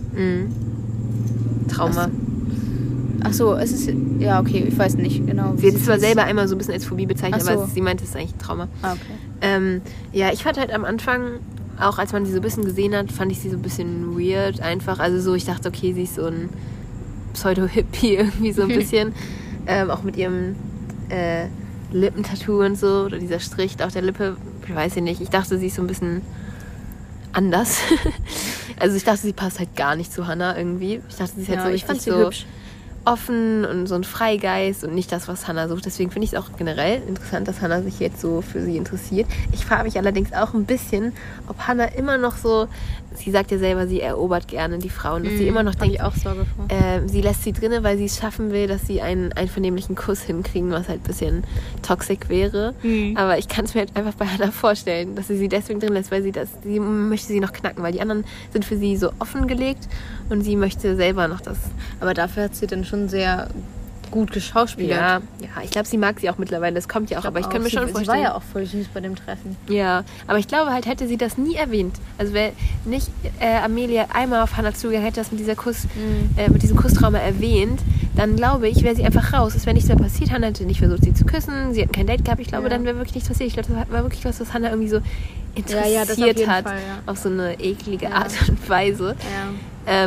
Trauma. Ach so, es ist... Ja, okay, ich weiß nicht genau. Sie hat es zwar selber einmal so ein bisschen als Phobie bezeichnet, Ach so. aber sie meinte, es ist eigentlich ein Trauma. Ah, okay. Ja, ich fand halt am Anfang, auch als man sie so ein bisschen gesehen hat, fand ich sie so ein bisschen weird einfach. Also so, ich dachte, okay, sie ist so ein Pseudo-Hippie irgendwie so ein bisschen. Auch mit ihrem Lippentattoo und so, oder dieser Strich auf der Lippe, ich weiß nicht. Ich dachte, sie ist so ein bisschen anders. Also ich dachte, sie passt halt gar nicht zu Hannah irgendwie. Ich dachte, sie ist halt Ja, so ich fand richtig sie so hübsch. offen und so ein Freigeist und nicht das, was Hannah sucht. Deswegen finde ich es auch generell interessant, dass Hannah sich jetzt so für sie interessiert. Ich frage mich allerdings auch ein bisschen, ob Hannah immer noch so, sie sagt ja selber, sie erobert gerne die Frauen, dass sie immer noch denkt, ich auch Sorge vor. sie lässt sie drinne, weil sie es schaffen will, dass sie einen einvernehmlichen Kuss hinkriegen, was halt ein bisschen toxisch wäre. Aber ich kann es mir halt einfach bei Hannah vorstellen, dass sie deswegen drin lässt, weil sie möchte sie noch knacken, weil die anderen sind für sie so offengelegt und sie möchte selber noch das. Aber dafür hat sie dann schon sehr gut geschauspielert. Ja, ich glaube, sie mag sie auch mittlerweile. Das kommt ja auch, aber ich kann mir schon vorstellen. Sie war ja auch voll süß bei dem Treffen. Ja, aber ich glaube halt, hätte sie das nie erwähnt. Also wäre nicht Amelia einmal auf Hannah zugegangen, hätte das mit mit diesem Kusstrauma erwähnt, dann glaube ich, wäre sie einfach raus. Es wäre nichts mehr passiert. Hannah hätte nicht versucht, sie zu küssen. Sie hätten kein Date gehabt. Ich glaube, dann wäre wirklich nichts passiert. Ich glaube, das war wirklich was Hannah irgendwie so interessiert das auf jeden hat. Fall, ja. Auf so eine eklige Art und Weise. Ja.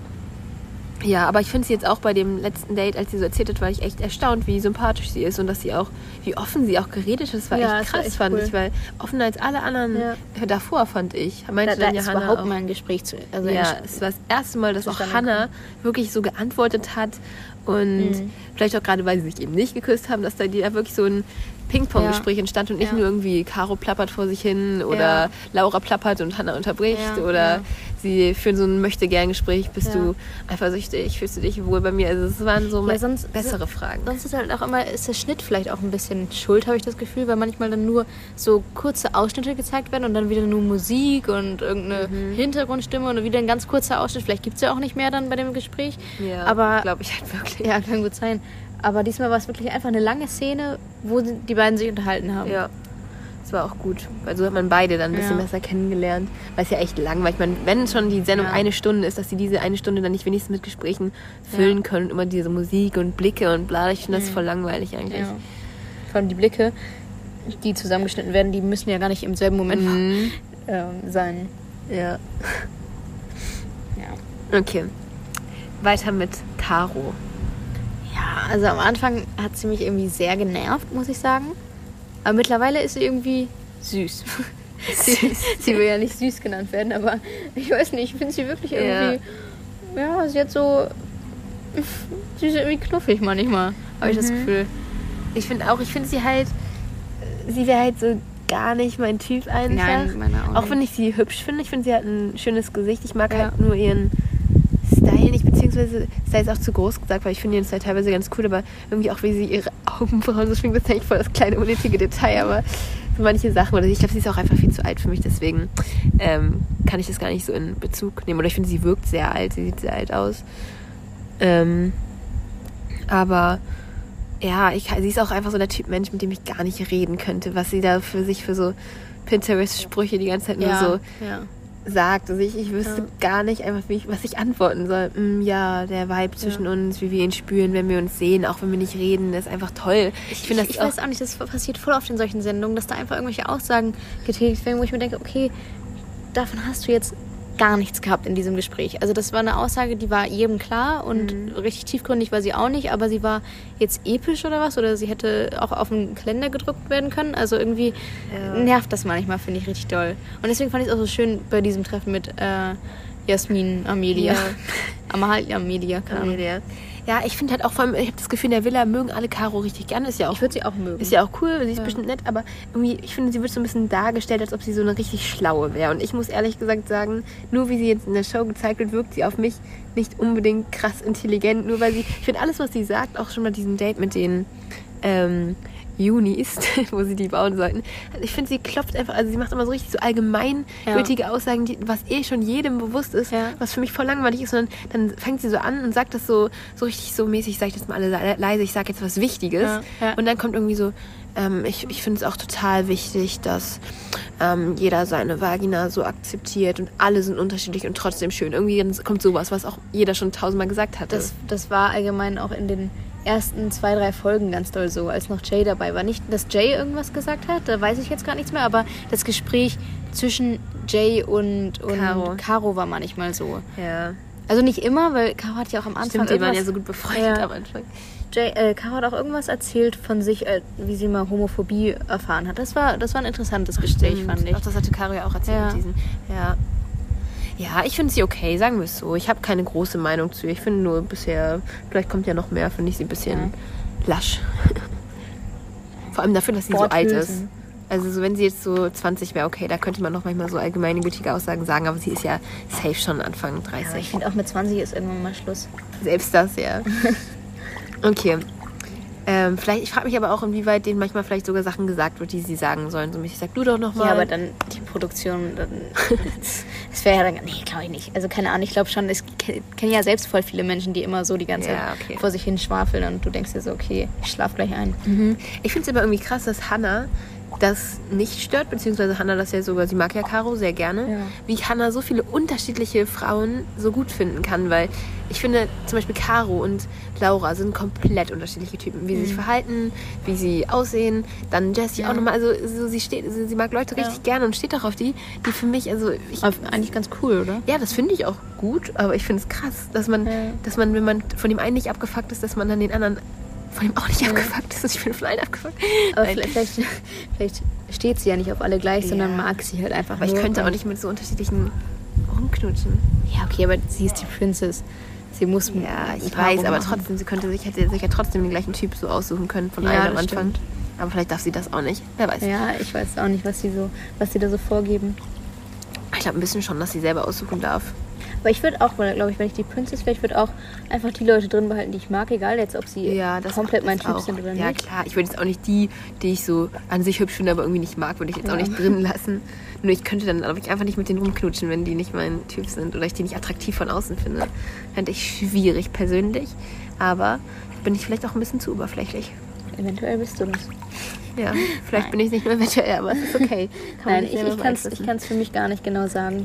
Ja, aber ich finde sie jetzt auch bei dem letzten Date, als sie so erzählt hat, war ich echt erstaunt, wie sympathisch sie ist und dass sie auch, wie offen sie auch geredet hat. Das war Ja, echt das war krass, echt fand cool. ich, weil offener als alle anderen davor, fand ich. Meinte Da dann ist Hannah überhaupt auch. mal ein Gespräch zu. Also Ja, es war das erste Mal, dass auch zustande Hannah wirklich so geantwortet hat und vielleicht auch gerade, weil sie sich eben nicht geküsst haben, dass da wirklich so ein Ping-Pong-Gespräch entstand und nicht nur irgendwie Caro plappert vor sich hin oder Laura plappert und Hannah unterbricht oder sie führen so ein Möchte-Gern-Gespräch, bist du eifersüchtig, fühlst du dich wohl bei mir? Also es waren so bessere Fragen. Sonst ist halt auch immer, ist der Schnitt vielleicht auch ein bisschen schuld, habe ich das Gefühl, weil manchmal dann nur so kurze Ausschnitte gezeigt werden und dann wieder nur Musik und irgendeine Hintergrundstimme und wieder ein ganz kurzer Ausschnitt. Vielleicht gibt es ja auch nicht mehr dann bei dem Gespräch. Ja, aber glaube ich halt wirklich. Ja, kann gut sein. Aber diesmal war es wirklich einfach eine lange Szene, wo die beiden sich unterhalten haben. Ja. Das war auch gut, weil so hat man beide dann ein bisschen besser kennengelernt. Weil es ja echt langweilig. Ich meine, wenn schon die Sendung 1 Stunde ist, dass sie diese 1 Stunde dann nicht wenigstens mit Gesprächen füllen können und immer diese Musik und Blicke und bla. Ich finde das voll langweilig eigentlich. Ja. Vor allem die Blicke, die zusammengeschnitten werden, die müssen ja gar nicht im selben Moment sein. Ja. Okay. Weiter mit Caro. Ja, also am Anfang hat sie mich irgendwie sehr genervt, muss ich sagen. Aber mittlerweile ist sie irgendwie süß. Sie will ja nicht süß genannt werden, aber ich weiß nicht, ich finde sie wirklich irgendwie... Ja, sie hat so... Sie ist irgendwie knuffig manchmal, habe ich das Gefühl. Ich finde sie halt... Sie wäre halt so gar nicht mein Typ einfach. Nein, meine auch nicht. Wenn ich sie hübsch finde. Ich finde, sie hat ein schönes Gesicht. Ich mag halt nur ihren Style nicht, beziehungsweise Style ist auch zu groß gesagt, weil ich finde ihren Style teilweise ganz cool, aber irgendwie auch, wie sie ihre Augenbrauen so schwingt, das ist eigentlich voll das kleine, unnötige Detail, aber so manche Sachen, oder ich glaube, sie ist auch einfach viel zu alt für mich, deswegen kann ich das gar nicht so in Bezug nehmen. Oder ich finde, sie wirkt sehr alt, sie sieht sehr alt aus. Aber ja, sie ist auch einfach so der Typ Mensch, mit dem ich gar nicht reden könnte, was sie da für so Pinterest-Sprüche die ganze Zeit nur so sagt. Also ich wüsste gar nicht einfach, was ich antworten soll. Der Vibe zwischen uns, wie wir ihn spüren, wenn wir uns sehen, auch wenn wir nicht reden, das ist einfach toll. Ich weiß auch nicht, das passiert voll oft in solchen Sendungen, dass da einfach irgendwelche Aussagen getätigt werden, wo ich mir denke, okay, davon hast du jetzt gar nichts gehabt in diesem Gespräch. Also das war eine Aussage, die war jedem klar und richtig tiefgründig war sie auch nicht, aber sie war jetzt episch oder was, oder sie hätte auch auf den Kalender gedruckt werden können. Also irgendwie nervt das manchmal, finde ich richtig doll. Und deswegen fand ich es auch so schön bei diesem Treffen mit Jasmin Amelia. Amelia, keine Ahnung. Ja, ich finde halt auch vor allem, ich habe das Gefühl, in der Villa mögen alle Caro richtig gerne. Ist ja auch, ich würde sie auch mögen. Ist ja auch cool, sie ist bestimmt nett, aber irgendwie, ich finde, sie wird so ein bisschen dargestellt, als ob sie so eine richtig Schlaue wäre. Und ich muss ehrlich gesagt sagen, nur wie sie jetzt in der Show gezeigt wird, wirkt sie auf mich nicht unbedingt krass intelligent. Nur weil ich finde alles, was sie sagt, auch schon mal diesen Date mit den Junis, wo sie die bauen sollten. Also ich finde, sie klopft einfach, also sie macht immer so richtig so allgemeingültige Aussagen, was schon jedem bewusst ist, was für mich voll langweilig ist. Und dann fängt sie so an und sagt das so richtig so mäßig, sag ich jetzt mal alle leise, ich sage jetzt was Wichtiges. Ja. Und dann kommt irgendwie so, ich finde es auch total wichtig, dass jeder seine Vagina so akzeptiert und alle sind unterschiedlich und trotzdem schön. Irgendwie kommt sowas, was auch jeder schon 1000-mal gesagt hatte. Das war allgemein auch in den ersten 2-3 Folgen ganz doll so, als noch Jay dabei war. Nicht, dass Jay irgendwas gesagt hat, da weiß ich jetzt gar nichts mehr, aber das Gespräch zwischen Jay und Caro war manchmal so. Ja. Also nicht immer, weil Caro hat ja auch am Anfang die waren ja so gut befreundet am Anfang. Caro hat auch irgendwas erzählt von sich, wie sie mal Homophobie erfahren hat. Das war ein interessantes Gespräch, fand ich. Auch das hatte Caro ja auch erzählt mit diesen. Ja, ich finde sie okay, sagen wir es so. Ich habe keine große Meinung zu ihr. Ich finde nur bisher, vielleicht kommt ja noch mehr, finde ich sie ein bisschen lasch. Vor allem dafür, dass sie so alt ist. Also so, wenn sie jetzt so 20 wäre, okay, da könnte man noch manchmal so allgemeingültige Aussagen sagen, aber sie ist ja safe schon Anfang 30. Ja, ich finde auch mit 20 ist irgendwann mal Schluss. Selbst das, ja. Okay. Ich frage mich aber auch, inwieweit denen manchmal vielleicht sogar Sachen gesagt wird, die sie sagen sollen. So, ich sag du doch nochmal. Ja, aber dann die Produktion, das wäre ja dann, nee, glaube ich nicht. Also keine Ahnung, ich glaube schon, ich kenne ja selbst voll viele Menschen, die immer so die ganze Zeit vor sich hin schwafeln und du denkst dir so, okay, ich schlaf gleich ein. Ich finde es aber irgendwie krass, dass Hannah das nicht stört, beziehungsweise Hannah das ja sogar, sie mag ja Caro sehr gerne, wie Hannah so viele unterschiedliche Frauen so gut finden kann, weil ich finde zum Beispiel Caro und Laura sind komplett unterschiedliche Typen, wie sie sich verhalten, wie sie aussehen, dann Jessie auch nochmal, also so, sie mag Leute richtig gerne und steht auch auf die für mich, also eigentlich ganz cool, oder? Ja, das finde ich auch gut, aber ich finde es krass, dass man, wenn man von dem einen nicht abgefuckt ist, dass man dann den anderen von ihm auch nicht abgefuckt ist. Ich bin von allen abgefuckt. Aber vielleicht steht sie ja nicht auf alle gleich, sondern mag sie halt einfach. Aber ich könnte auch nicht mit so unterschiedlichen rumknutschen. Ja, okay, aber sie ist die Princess. Sie muss ich weiß, aber trotzdem, hätte sich ja trotzdem den gleichen Typ so aussuchen können von allen am Anfang. Stimmt. Aber vielleicht darf sie das auch nicht. Wer weiß. Ja, ich weiß auch nicht, was sie da so vorgeben. Ich glaube ein bisschen schon, dass sie selber aussuchen darf. Aber ich würde auch, glaube ich, wenn ich die Princess wäre, ich würde auch einfach die Leute drin behalten, die ich mag, egal jetzt, ob sie komplett mein Typ sind oder nicht. Ja, klar. Ich würde jetzt auch nicht die ich so an sich hübsch finde, aber irgendwie nicht mag, würde ich jetzt auch nicht drin lassen. Nur ich könnte dann einfach nicht mit denen rumknutschen, wenn die nicht mein Typ sind oder ich die nicht attraktiv von außen finde. Fände ich schwierig persönlich, aber bin ich vielleicht auch ein bisschen zu oberflächlich. Eventuell bist du das. Ja, vielleicht bin ich nicht nur eventuell, aber es ist okay. Nein, ich kann es für mich gar nicht genau sagen.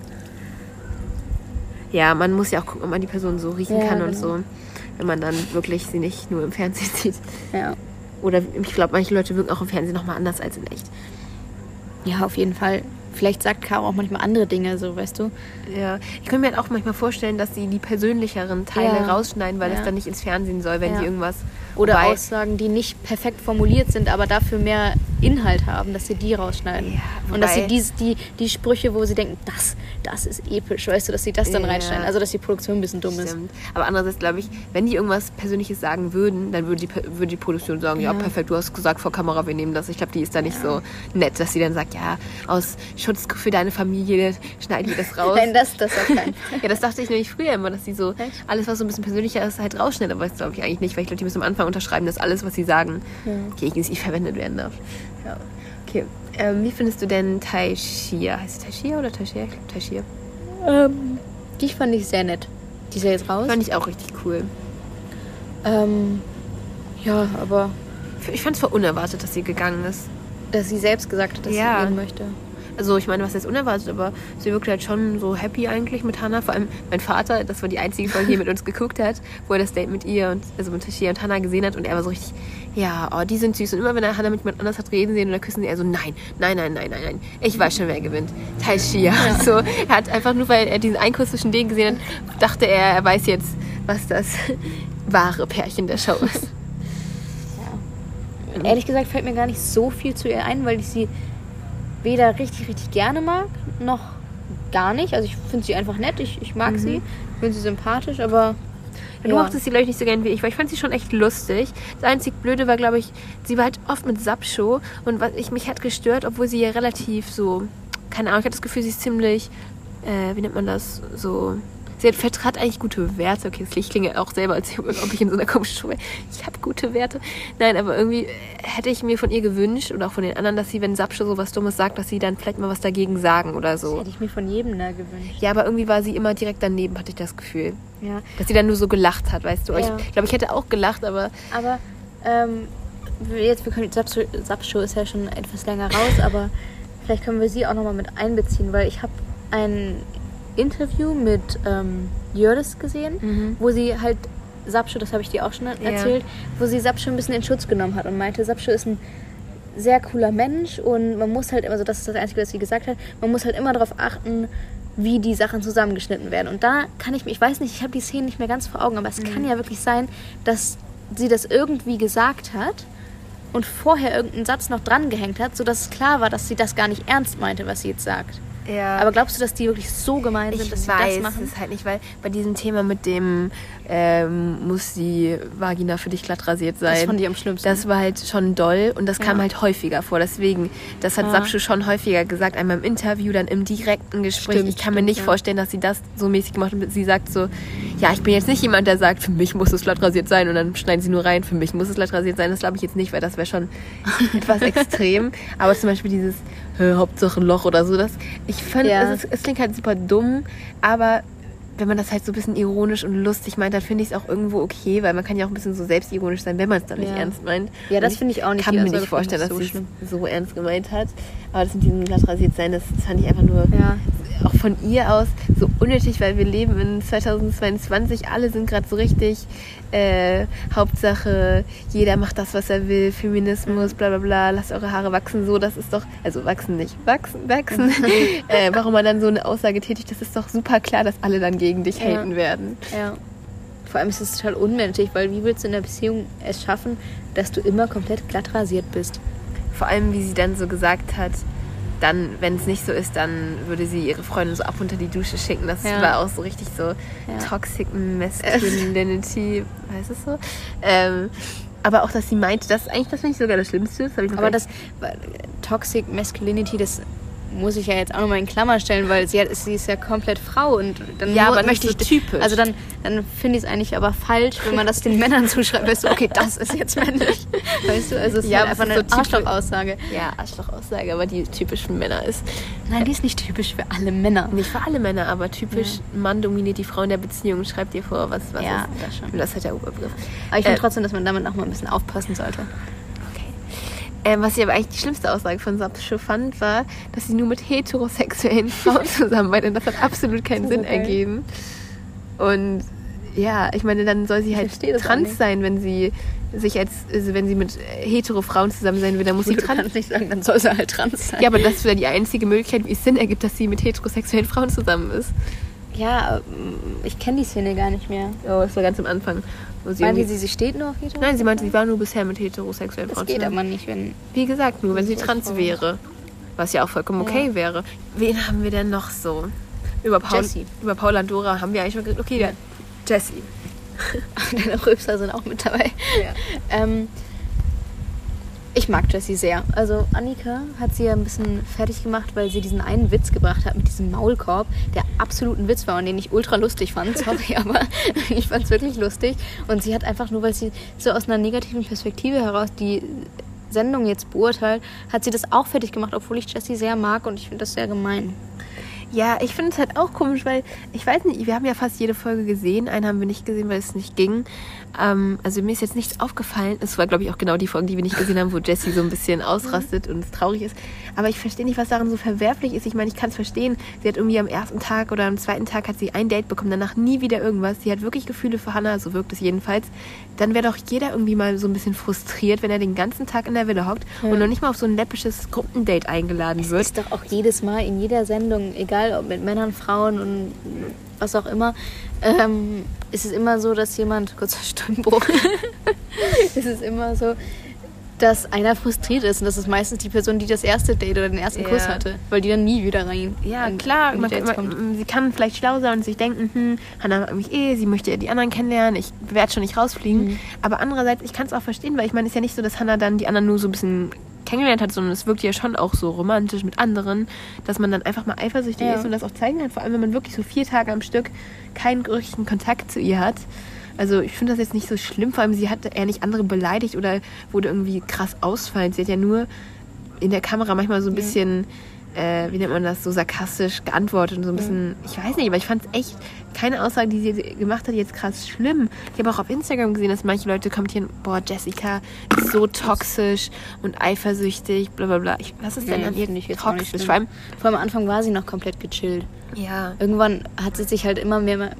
Ja, man muss ja auch gucken, ob man die Person so riechen kann und genau. so. Wenn man dann wirklich sie nicht nur im Fernsehen sieht. Ja. Oder ich glaube, manche Leute wirken auch im Fernsehen nochmal anders als in echt. Ja, auf jeden Fall. Vielleicht sagt Caro auch manchmal andere Dinge, so, weißt du? Ja, ich könnte mir halt auch manchmal vorstellen, dass sie die persönlicheren Teile rausschneiden, weil es dann nicht ins Fernsehen soll, wenn sie irgendwas... Oder Aussagen, die nicht perfekt formuliert sind, aber dafür mehr Inhalt haben, dass sie die rausschneiden. Ja, und dass sie die Sprüche, wo sie denken, das ist episch, weißt du, dass sie das dann reinschneiden. Also, dass die Produktion ein bisschen dumm ist. Aber andererseits glaube ich, wenn die irgendwas Persönliches sagen würden, dann würde die Produktion sagen, ja, perfekt, du hast gesagt vor Kamera, wir nehmen das. Ich glaube, die ist da nicht so nett, dass sie dann sagt, ja, aus Schutz für deine Familie schneiden wir das raus. Nein, das auf keinen Fall. Ja, das dachte ich nämlich früher immer, dass sie so alles, was so ein bisschen persönlicher ist, halt rausschneiden. Aber das glaube ich eigentlich nicht, weil ich glaube, die müssen am Anfang unterschreiben, dass alles, was sie sagen, gegen sie verwendet werden darf. Ja. Okay. Wie findest du denn Taishia? Heißt sie Taishia oder Taishia? Ich glaube Taishia. Die fand ich sehr nett. Die ist ja jetzt raus. Fand ich auch richtig cool. Ja, aber... Ich fand es voll unerwartet, dass sie gegangen ist. Dass sie selbst gesagt hat, dass sie gehen möchte. Also ich meine, was ist unerwartet, aber sie wirkte halt schon so happy eigentlich mit Hannah. Vor allem mein Vater, das war die einzige Folge, die mit uns geguckt hat, wo er das Date mit ihr, mit Taishia und Hannah gesehen hat. Und er war so richtig, die sind süß. Und immer wenn er Hannah mit jemand anders hat reden sehen oder küssen sie, er so, nein. Ich weiß schon, wer gewinnt. Taishia. Ja. So, er hat einfach nur, weil er diesen einen Kuss zwischen denen gesehen hat, dachte er weiß jetzt, was das wahre Pärchen der Show ist. Ja. Ehrlich gesagt fällt mir gar nicht so viel zu ihr ein, weil ich sie weder richtig gerne mag, noch gar nicht. Also ich finde sie einfach nett, ich mag sie, ich finde sie sympathisch, aber... Du mochtest sie, glaube ich, nicht so gern wie ich, weil ich fand sie schon echt lustig. Das einzig Blöde war, glaube ich, sie war halt oft mit Sapsho und mich hat gestört, obwohl sie ja relativ so, keine Ahnung, ich hatte das Gefühl, sie ist ziemlich, wie nennt man das, so... Sie vertrat eigentlich gute Werte. Okay, ich klinge auch selber, als ob ich in so einer komischen Show wäre. Ich habe gute Werte. Nein, aber irgendwie hätte ich mir von ihr gewünscht oder auch von den anderen, dass sie, wenn Sapsho so was Dummes sagt, dass sie dann vielleicht mal was dagegen sagen oder so. Das hätte ich mir von jedem da gewünscht. Ja, aber irgendwie war sie immer direkt daneben, hatte ich das Gefühl. Ja. Dass sie dann nur so gelacht hat, weißt du. Ja. Ich glaube, ich hätte auch gelacht, aber... Sapsho ist ja schon etwas länger raus, aber vielleicht können wir sie auch nochmal mit einbeziehen, weil ich habe ein Interview mit Jördis gesehen, wo sie halt Sapsho, das habe ich dir auch schon erzählt, wo sie Sapsho ein bisschen in Schutz genommen hat und meinte, Sapsho ist ein sehr cooler Mensch und man muss halt immer, also das ist das Einzige, was sie gesagt hat, man muss halt immer darauf achten, wie die Sachen zusammengeschnitten werden. Und da kann ich weiß nicht, ich habe die Szene nicht mehr ganz vor Augen, aber es kann ja wirklich sein, dass sie das irgendwie gesagt hat und vorher irgendeinen Satz noch dran gehängt hat, sodass es klar war, dass sie das gar nicht ernst meinte, was sie jetzt sagt. Ja. Aber glaubst du, dass die wirklich so gemein sind, dass sie das machen? Ich weiß es halt nicht, weil bei diesem Thema mit dem muss die Vagina für dich glatt rasiert sein. Das fand ich am schlimmsten. Das war halt schon doll und das kam halt häufiger vor. Deswegen, das hat Sapsho schon häufiger gesagt, einmal im Interview, dann im direkten Gespräch. Ich kann mir nicht vorstellen, dass sie das so mäßig gemacht hat. Sie sagt so, ja, ich bin jetzt nicht jemand, der sagt, für mich muss es glatt rasiert sein und dann schneiden sie nur rein, für mich muss es glatt rasiert sein. Das glaube ich jetzt nicht, weil das wäre schon etwas extrem. Aber zum Beispiel dieses Hauptsache ein Loch oder so, ich fand, es klingt halt super dumm, aber wenn man das halt so ein bisschen ironisch und lustig meint, dann finde ich es auch irgendwo okay, weil man kann ja auch ein bisschen so selbstironisch sein, wenn man es dann nicht ernst meint. Ja, das finde ich auch nicht. Ich kann mir nicht vorstellen, dass sie es so ernst gemeint hat. Aber das mit diesem glatt rasiert sein, das fand ich einfach nur auch von ihr aus so unnötig, weil wir leben in 2022, alle sind gerade so richtig Hauptsache, jeder macht das, was er will, Feminismus, bla bla bla, lasst eure Haare wachsen, so, das ist doch, also wachsen. Warum man dann so eine Aussage tätigt, das ist doch super klar, dass alle dann gegen dich haten werden. Ja. Vor allem ist es total unmenschlich, weil wie willst du in der Beziehung es schaffen, dass du immer komplett glatt rasiert bist? Vor allem, wie sie dann so gesagt hat, dann, wenn es nicht so ist, dann würde sie ihre Freundin so ab unter die Dusche schicken. Das war auch so richtig so Toxic Masculinity, heißt es so? Aber auch, dass sie meinte, das finde ich sogar das Schlimmste. Aber das Toxic Masculinity, das muss ich ja jetzt auch nochmal in Klammern stellen, weil sie ist ja komplett Frau und dann aber möchte ich so typisch. Also dann finde ich es eigentlich aber falsch, wenn man das den Männern zuschreibt, weißt du, okay, das ist jetzt männlich. Weißt du, also es ist halt einfach eine so Arschloch-Aussage. Ja, Arschloch-Aussage, aber die typisch für Männer ist. Nein, die ist nicht typisch für alle Männer. Nicht für alle Männer, aber typisch Mann dominiert die Frau in der Beziehung und schreibt ihr vor, was ist. Ja, das schon. Und das ist halt der Oberbegriff. Aber ich finde trotzdem, dass man damit auch mal ein bisschen aufpassen sollte. Was ich aber eigentlich die schlimmste Aussage von Sapsche fand, war, dass sie nur mit heterosexuellen Frauen zusammenarbeitet. Und das hat absolut keinen Sinn ergeben. Und ja, ich meine, dann soll sie halt trans sein, wenn sie wenn sie mit hetero Frauen zusammen sein will, dann muss sie trans. Du kannst nicht sagen, dann soll sie halt trans sein. Ja, aber das wäre die einzige Möglichkeit, wie es Sinn ergibt, dass sie mit heterosexuellen Frauen zusammen ist. Ja, ich kenne die Szene gar nicht mehr. Oh, das war ganz am Anfang. Meinte sie steht nur auf hetero? Nein, sie meinte, sie war nur bisher mit heterosexuellen Frauen zusammen. Das geht zusammen. aber nicht, wenn... Wie gesagt, nur wenn sie trans wäre. Was ja auch vollkommen okay wäre. Wen haben wir denn noch so? Über Paula und Dora haben wir eigentlich schon gesagt, okay, ja. Jessie. Deine Rülpser sind auch mit dabei. Ja. Ich mag Jessie sehr. Also Annika hat sie ja ein bisschen fertig gemacht, weil sie diesen einen Witz gebracht hat mit diesem Maulkorb, der absolut ein Witz war und den ich ultra lustig fand. Sorry, aber ich fand es wirklich lustig. Und sie hat einfach nur, weil sie so aus einer negativen Perspektive heraus die Sendung jetzt beurteilt, hat sie das auch fertig gemacht, obwohl ich Jessie sehr mag und ich finde das sehr gemein. Ja, ich finde es halt auch komisch, weil, ich weiß nicht, wir haben ja fast jede Folge gesehen. Eine haben wir nicht gesehen, weil es nicht ging. Also mir ist jetzt nichts aufgefallen. Es war, glaube ich, auch genau die Folge, die wir nicht gesehen haben, wo Jessie so ein bisschen ausrastet und es traurig ist. Aber ich verstehe nicht, was daran so verwerflich ist. Ich meine, ich kann es verstehen. Sie hat irgendwie am ersten Tag oder am zweiten Tag hat sie ein Date bekommen, danach nie wieder irgendwas. Sie hat wirklich Gefühle für Hannah, so wirkt es jedenfalls. Dann wäre doch jeder irgendwie mal so ein bisschen frustriert, wenn er den ganzen Tag in der Villa hockt und noch nicht mal auf so ein läppisches Gruppendate eingeladen wird. Das ist doch auch jedes Mal in jeder Sendung, egal ob mit Männern, Frauen und was auch immer, ist es immer so, dass jemand, kurzer Stimmbruch, ist es immer so, dass einer frustriert ist und das ist meistens die Person, die das erste Date oder den ersten Kuss hatte, weil die dann nie wieder rein. Ja, klar, sie kann vielleicht schlau sein und sich denken, Hannah mag mich sie möchte ja die anderen kennenlernen, ich werde schon nicht rausfliegen. Aber andererseits, ich kann es auch verstehen, weil ich meine, es ist ja nicht so, dass Hannah dann die anderen nur so ein bisschen kennengelernt hat, sondern es wirkt ja schon auch so romantisch mit anderen, dass man dann einfach mal eifersüchtig ist und das auch zeigen kann, vor allem wenn man wirklich so 4 Tage am Stück keinen richtigen Kontakt zu ihr hat. Also ich finde das jetzt nicht so schlimm, vor allem sie hat ja nicht andere beleidigt oder wurde irgendwie krass ausfallend. Sie hat ja nur in der Kamera manchmal so ein bisschen, wie nennt man das, so sarkastisch geantwortet und so ein bisschen, ich weiß nicht, aber ich fand es echt, keine Aussage, die sie gemacht hat, jetzt krass schlimm. Ich habe auch auf Instagram gesehen, dass manche Leute kommentieren, boah, Jessica ist so toxisch und eifersüchtig, bla bla bla. Was ist denn an ihr nicht toxisch? Vor allem am Anfang war sie noch komplett gechillt. Ja. Irgendwann hat sie sich halt immer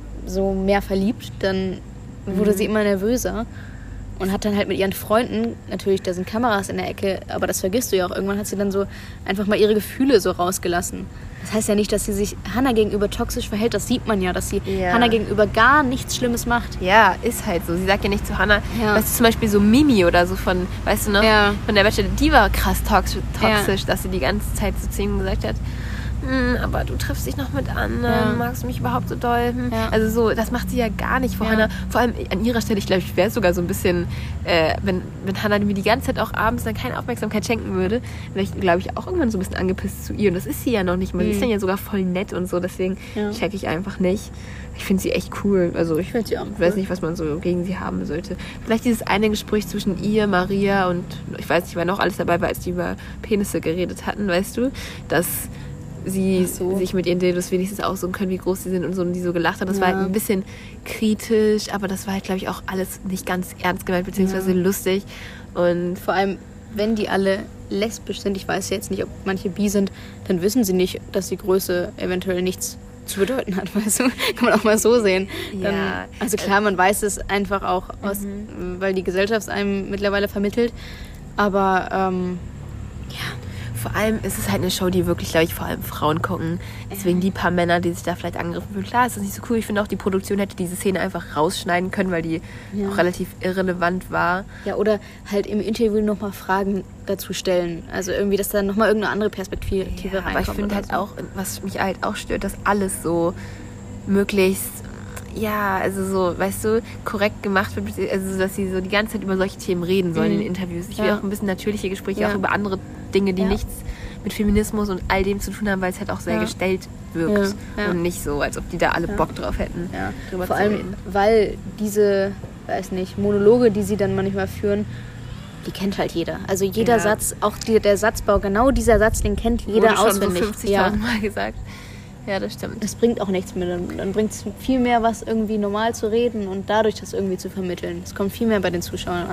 mehr verliebt, dann wurde sie immer nervöser und hat dann halt mit ihren Freunden, natürlich, da sind Kameras in der Ecke, aber das vergisst du ja auch, irgendwann hat sie dann so einfach mal ihre Gefühle so rausgelassen. Das heißt ja nicht, dass sie sich Hannah gegenüber toxisch verhält, das sieht man ja, dass sie Hannah gegenüber gar nichts Schlimmes macht. Ja, ist halt so. Sie sagt ja nicht zu Hannah, weißt du, zum Beispiel so Mimi oder so von, weißt du noch, von der Bachelor, die war krass toxisch, dass sie die ganze Zeit so zu ihm gesagt hat, aber du triffst dich noch mit anderen, magst du mich überhaupt so doll? Also so, das macht sie ja gar nicht vor Hannah. Vor allem an ihrer Stelle, ich glaube, ich wäre sogar so ein bisschen, wenn Hannah mir die ganze Zeit auch abends dann keine Aufmerksamkeit schenken würde, wäre ich, glaube ich, auch irgendwann so ein bisschen angepisst zu ihr. Und das ist sie ja noch nicht mal. Sie ist dann ja sogar voll nett und so, deswegen check ich einfach nicht. Ich finde sie echt cool. Also ich finde sie auch. Ich weiß nicht, was man so gegen sie haben sollte. Vielleicht dieses eine Gespräch zwischen ihr, Maria und ich weiß nicht, wer noch alles dabei war, als die über Penisse geredet hatten, weißt du, dass sie sich mit ihren Dildos wenigstens aussuchen können, wie groß sie sind und so, und die so gelacht hat. Das war halt ein bisschen kritisch, aber das war halt, glaube ich, auch alles nicht ganz ernst gemeint, beziehungsweise lustig. Und vor allem, wenn die alle lesbisch sind, ich weiß jetzt nicht, ob manche bi sind, dann wissen sie nicht, dass die Größe eventuell nichts zu bedeuten hat, weißt du? Kann man auch mal so sehen. Dann, also klar, man weiß es einfach auch, weil die Gesellschaft es einem mittlerweile vermittelt, aber vor allem ist es halt eine Show, die wirklich, glaube ich, vor allem Frauen gucken. Deswegen die paar Männer, die sich da vielleicht angegriffen fühlen. Klar, ist das nicht so cool. Ich finde auch, die Produktion hätte diese Szene einfach rausschneiden können, weil die auch relativ irrelevant war. Ja, oder halt im Interview nochmal Fragen dazu stellen. Also irgendwie, dass da nochmal irgendeine andere Perspektive reinkommt. Aber ich finde halt auch, was mich halt auch stört, dass alles so möglichst, also so, weißt du, korrekt gemacht wird, also dass sie so die ganze Zeit über solche Themen reden sollen in den Interviews. Ich will auch ein bisschen natürliche Gespräche, auch über andere Dinge, die nichts mit Feminismus und all dem zu tun haben, weil es halt auch sehr gestellt wirkt und nicht so, als ob die da alle Bock drauf hätten, drüber vor zu allem, reden. weil diese, weiß nicht, Monologe, die sie dann manchmal führen, die kennt halt jeder. Also jeder Satz, auch der Satzbau, genau dieser Satz, den kennt jeder auswendig. Schon so 50.000 Mal gesagt. Ja, das stimmt. Das bringt auch nichts mehr. Dann bringt es viel mehr was, irgendwie normal zu reden und dadurch das irgendwie zu vermitteln. Es kommt viel mehr bei den Zuschauern an.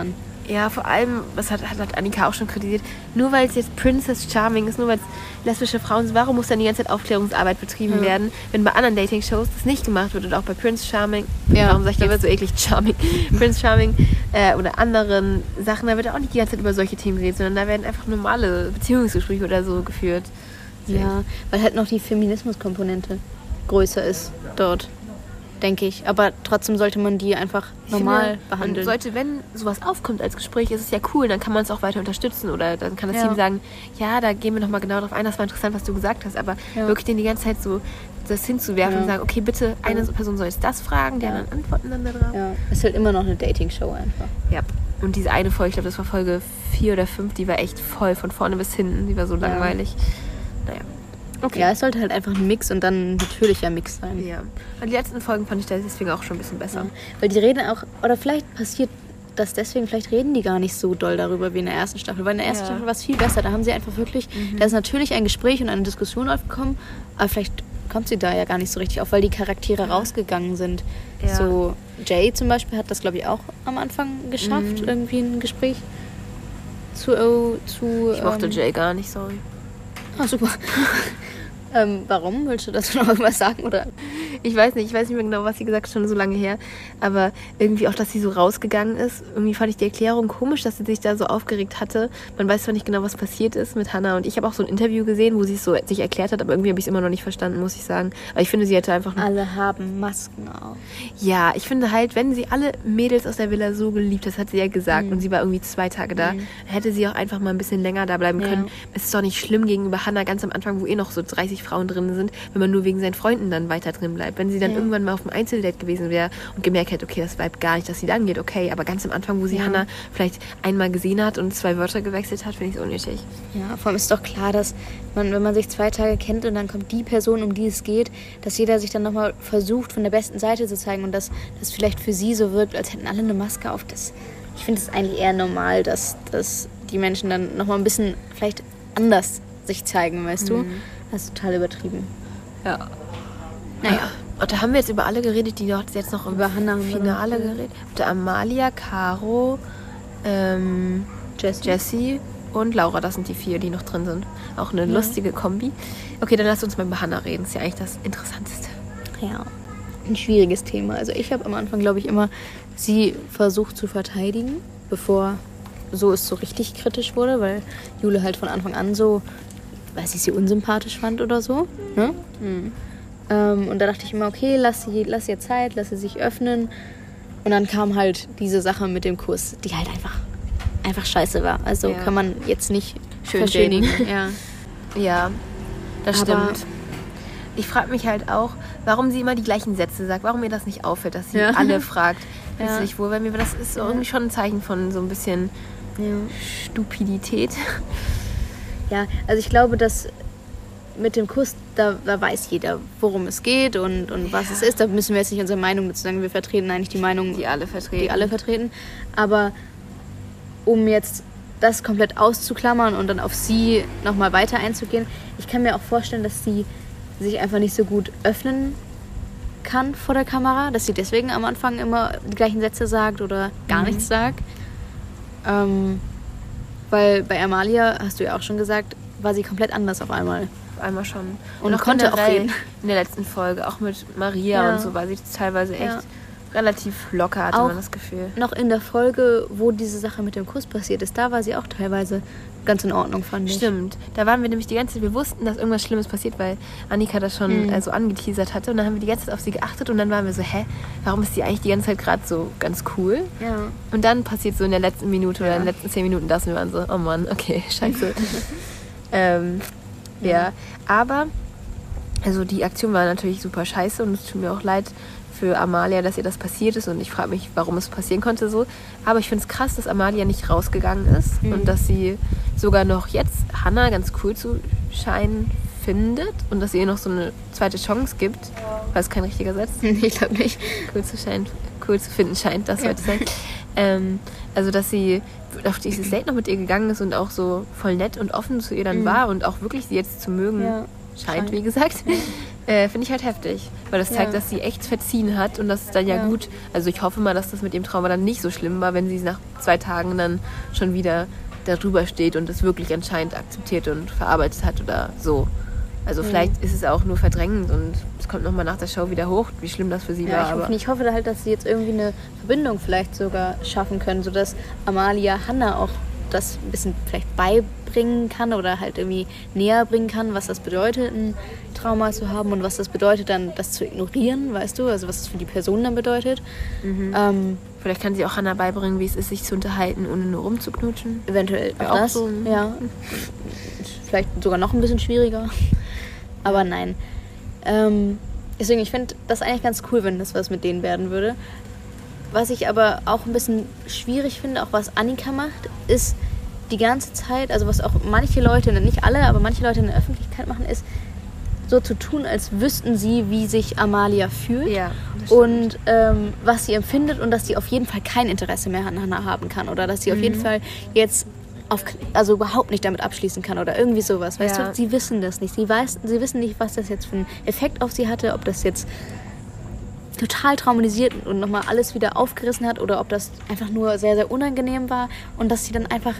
Ja, vor allem, was hat Annika auch schon kritisiert, nur weil es jetzt Princess Charming ist, nur weil es lesbische Frauen sind, warum muss dann die ganze Zeit Aufklärungsarbeit betrieben werden, wenn bei anderen Dating-Shows das nicht gemacht wird und auch bei Prince Charming, warum sag ich da wird so eklig Charming, Prince Charming oder anderen Sachen, da wird auch nicht die ganze Zeit über solche Themen geredet, sondern da werden einfach normale Beziehungsgespräche oder so geführt. Ja, weil halt noch die Feminismuskomponente größer ist dort, denke ich. Aber trotzdem sollte man die einfach normal behandeln. Sollte, wenn sowas aufkommt als Gespräch, ist es ja cool, dann kann man es auch weiter unterstützen oder dann kann das Team sagen, ja, da gehen wir nochmal genau drauf ein, das war interessant, was du gesagt hast, aber wirklich denen die ganze Zeit so das hinzuwerfen und sagen, okay, bitte, eine Person soll jetzt das fragen, die anderen antworten dann darauf. Ja, es ist halt immer noch eine Dating-Show einfach. Ja, und diese eine Folge, ich glaube, das war Folge 4 oder 5, die war echt voll von vorne bis hinten, die war so langweilig. Naja. Okay. Ja, es sollte halt einfach ein Mix und dann ein natürlicher Mix sein. Ja. Und die letzten Folgen fand ich da deswegen auch schon ein bisschen besser. Ja. Weil die reden auch, oder vielleicht passiert das deswegen, vielleicht reden die gar nicht so doll darüber wie in der ersten Staffel. Weil in der ersten Staffel war es viel besser. Da haben sie einfach wirklich, da ist natürlich ein Gespräch und eine Diskussion aufgekommen, aber vielleicht kommt sie da ja gar nicht so richtig auf, weil die Charaktere rausgegangen sind. Ja. So Jay zum Beispiel hat das, glaube ich, auch am Anfang geschafft, irgendwie ein Gespräch zu ich mochte Jay gar nicht, sorry. Ah, super. Warum? Willst du dazu noch irgendwas sagen? Oder? Ich weiß nicht mehr genau, was sie gesagt hat, schon so lange her. Aber irgendwie auch, dass sie so rausgegangen ist. Irgendwie fand ich die Erklärung komisch, dass sie sich da so aufgeregt hatte. Man weiß zwar nicht genau, was passiert ist mit Hannah. Und ich habe auch so ein Interview gesehen, wo sie es so sich erklärt hat. Aber irgendwie habe ich es immer noch nicht verstanden, muss ich sagen. Aber ich finde, sie hätte einfach... Alle haben Masken auf. Ja, ich finde halt, wenn sie alle Mädels aus der Villa so geliebt hat, das hat sie ja gesagt. Und sie war irgendwie 2 Tage da. Hätte sie auch einfach mal ein bisschen länger da bleiben können. Es ist doch nicht schlimm gegenüber Hannah ganz am Anfang, wo noch so 30 Frauen drin sind, wenn man nur wegen seinen Freunden dann weiter drin bleibt. Wenn sie dann irgendwann mal auf einem Einzeldate gewesen wäre und gemerkt hätte, okay, das bleibt gar nicht, dass sie dann geht, okay, aber ganz am Anfang, wo sie Hannah vielleicht einmal gesehen hat und 2 Wörter gewechselt hat, finde ich es unnötig. Ja, vor allem ist doch klar, dass man, wenn man sich 2 Tage kennt und dann kommt die Person, um die es geht, dass jeder sich dann nochmal versucht, von der besten Seite zu zeigen und dass das vielleicht für sie so wirkt, als hätten alle eine Maske auf. Ich finde es eigentlich eher normal, dass die Menschen dann nochmal ein bisschen vielleicht anders sich zeigen, weißt du? Das ist total übertrieben. Ja. Naja. Und da haben wir jetzt über alle geredet, die jetzt noch über Hannah im Finale geredet. Da Amalia, Caro, Jessie und Laura, das sind die 4, die noch drin sind. Auch eine lustige Kombi. Okay, dann lass uns mal über Hannah reden. Das ist ja eigentlich das Interessanteste. Ja, ein schwieriges Thema. Also ich habe am Anfang, glaube ich, immer sie versucht zu verteidigen, bevor so es so richtig kritisch wurde, weil Jule halt von Anfang an so, weiß ich, sie unsympathisch fand oder so. Ne? Und da dachte ich immer, okay, lass ihr Zeit, lass sie sich öffnen. Und dann kam halt diese Sache mit dem Kuss, die halt einfach scheiße war. Also kann man jetzt nicht schön verschönigen. Ja, das stimmt. Ich frage mich halt auch, warum sie immer die gleichen Sätze sagt, warum ihr das nicht auffällt, dass sie alle fragt, fühlst du dich wohl, weil mir das ist so irgendwie schon ein Zeichen von so ein bisschen Stupidität. Ja, also ich glaube, dass mit dem Kuss, da weiß jeder, worum es geht und was es ist. Da müssen wir jetzt nicht unsere Meinung dazu sagen. Wir vertreten eigentlich die Meinung, die alle vertreten. Aber um jetzt das komplett auszuklammern und dann auf sie nochmal weiter einzugehen, ich kann mir auch vorstellen, dass sie sich einfach nicht so gut öffnen kann vor der Kamera, dass sie deswegen am Anfang immer die gleichen Sätze sagt oder gar nichts sagt. Weil bei Amalia, hast du ja auch schon gesagt, war sie komplett anders auf einmal. Auf einmal schon. Und konnte auch reden. In der letzten Folge, auch mit Maria und so, war sie teilweise echt relativ locker, hatte man das Gefühl. Noch in der Folge, wo diese Sache mit dem Kuss passiert ist, da war sie auch teilweise ganz in Ordnung, fand ich. Stimmt. Da waren wir nämlich die ganze Zeit, wir wussten, dass irgendwas Schlimmes passiert, weil Annika das schon so angeteasert hatte. Und dann haben wir die ganze Zeit auf sie geachtet und dann waren wir so, warum ist die eigentlich die ganze Zeit gerade so ganz cool? Ja. Und dann passiert so in der letzten Minute oder in den letzten 10 Minuten das und wir waren so, oh Mann, okay, scheiße. Aber also die Aktion war natürlich super scheiße und es tut mir auch leid für Amalia, dass ihr das passiert ist und ich frage mich, warum es passieren konnte so. Aber ich finde es krass, dass Amalia nicht rausgegangen ist und dass sie sogar noch jetzt Hannah ganz cool zu scheinen findet und dass sie ihr noch so eine zweite Chance gibt. War das kein richtiger Satz? Ich glaube nicht. Cool zu finden scheint, das sollte sein. Also, dass sie auf dieses Date noch mit ihr gegangen ist und auch so voll nett und offen zu ihr dann war und auch wirklich sie jetzt zu mögen scheint, wie gesagt. finde ich halt heftig. Weil das zeigt, dass sie echt verziehen hat und das ist dann ja gut. Also ich hoffe mal, dass das mit dem Trauma dann nicht so schlimm war, wenn sie nach 2 Tagen dann schon wieder darüber steht und das wirklich anscheinend akzeptiert und verarbeitet hat oder so. Also vielleicht ist es auch nur verdrängend und es kommt nochmal nach der Show wieder hoch, wie schlimm das für sie war. Ich hoffe halt, dass sie jetzt irgendwie eine Verbindung vielleicht sogar schaffen können, sodass Amalia Hannah auch das ein bisschen vielleicht beibringen kann oder halt irgendwie näher bringen kann, was das bedeutet, ein Trauma zu haben und was das bedeutet, dann das zu ignorieren, weißt du? Also was das für die Person dann bedeutet. Vielleicht kann sie auch Hannah beibringen, wie es ist, sich zu unterhalten, ohne nur rumzuknutschen. Eventuell auch das, so. Ja. Vielleicht sogar noch ein bisschen schwieriger. Aber nein. Deswegen, ich finde das eigentlich ganz cool, wenn das was mit denen werden würde. Was ich aber auch ein bisschen schwierig finde, auch was Annika macht, ist die ganze Zeit, also was auch manche Leute, nicht alle, aber manche Leute in der Öffentlichkeit machen, ist so zu tun, als wüssten sie, wie sich Amalia fühlt und was sie empfindet und dass sie auf jeden Fall kein Interesse mehr an Hannah haben kann oder dass sie auf jeden Fall jetzt also überhaupt nicht damit abschließen kann oder irgendwie sowas. Weißt du, sie wissen das nicht. Sie wissen nicht, was das jetzt für einen Effekt auf sie hatte, ob das jetzt total traumatisiert und nochmal alles wieder aufgerissen hat oder ob das einfach nur sehr, sehr unangenehm war und dass sie dann einfach,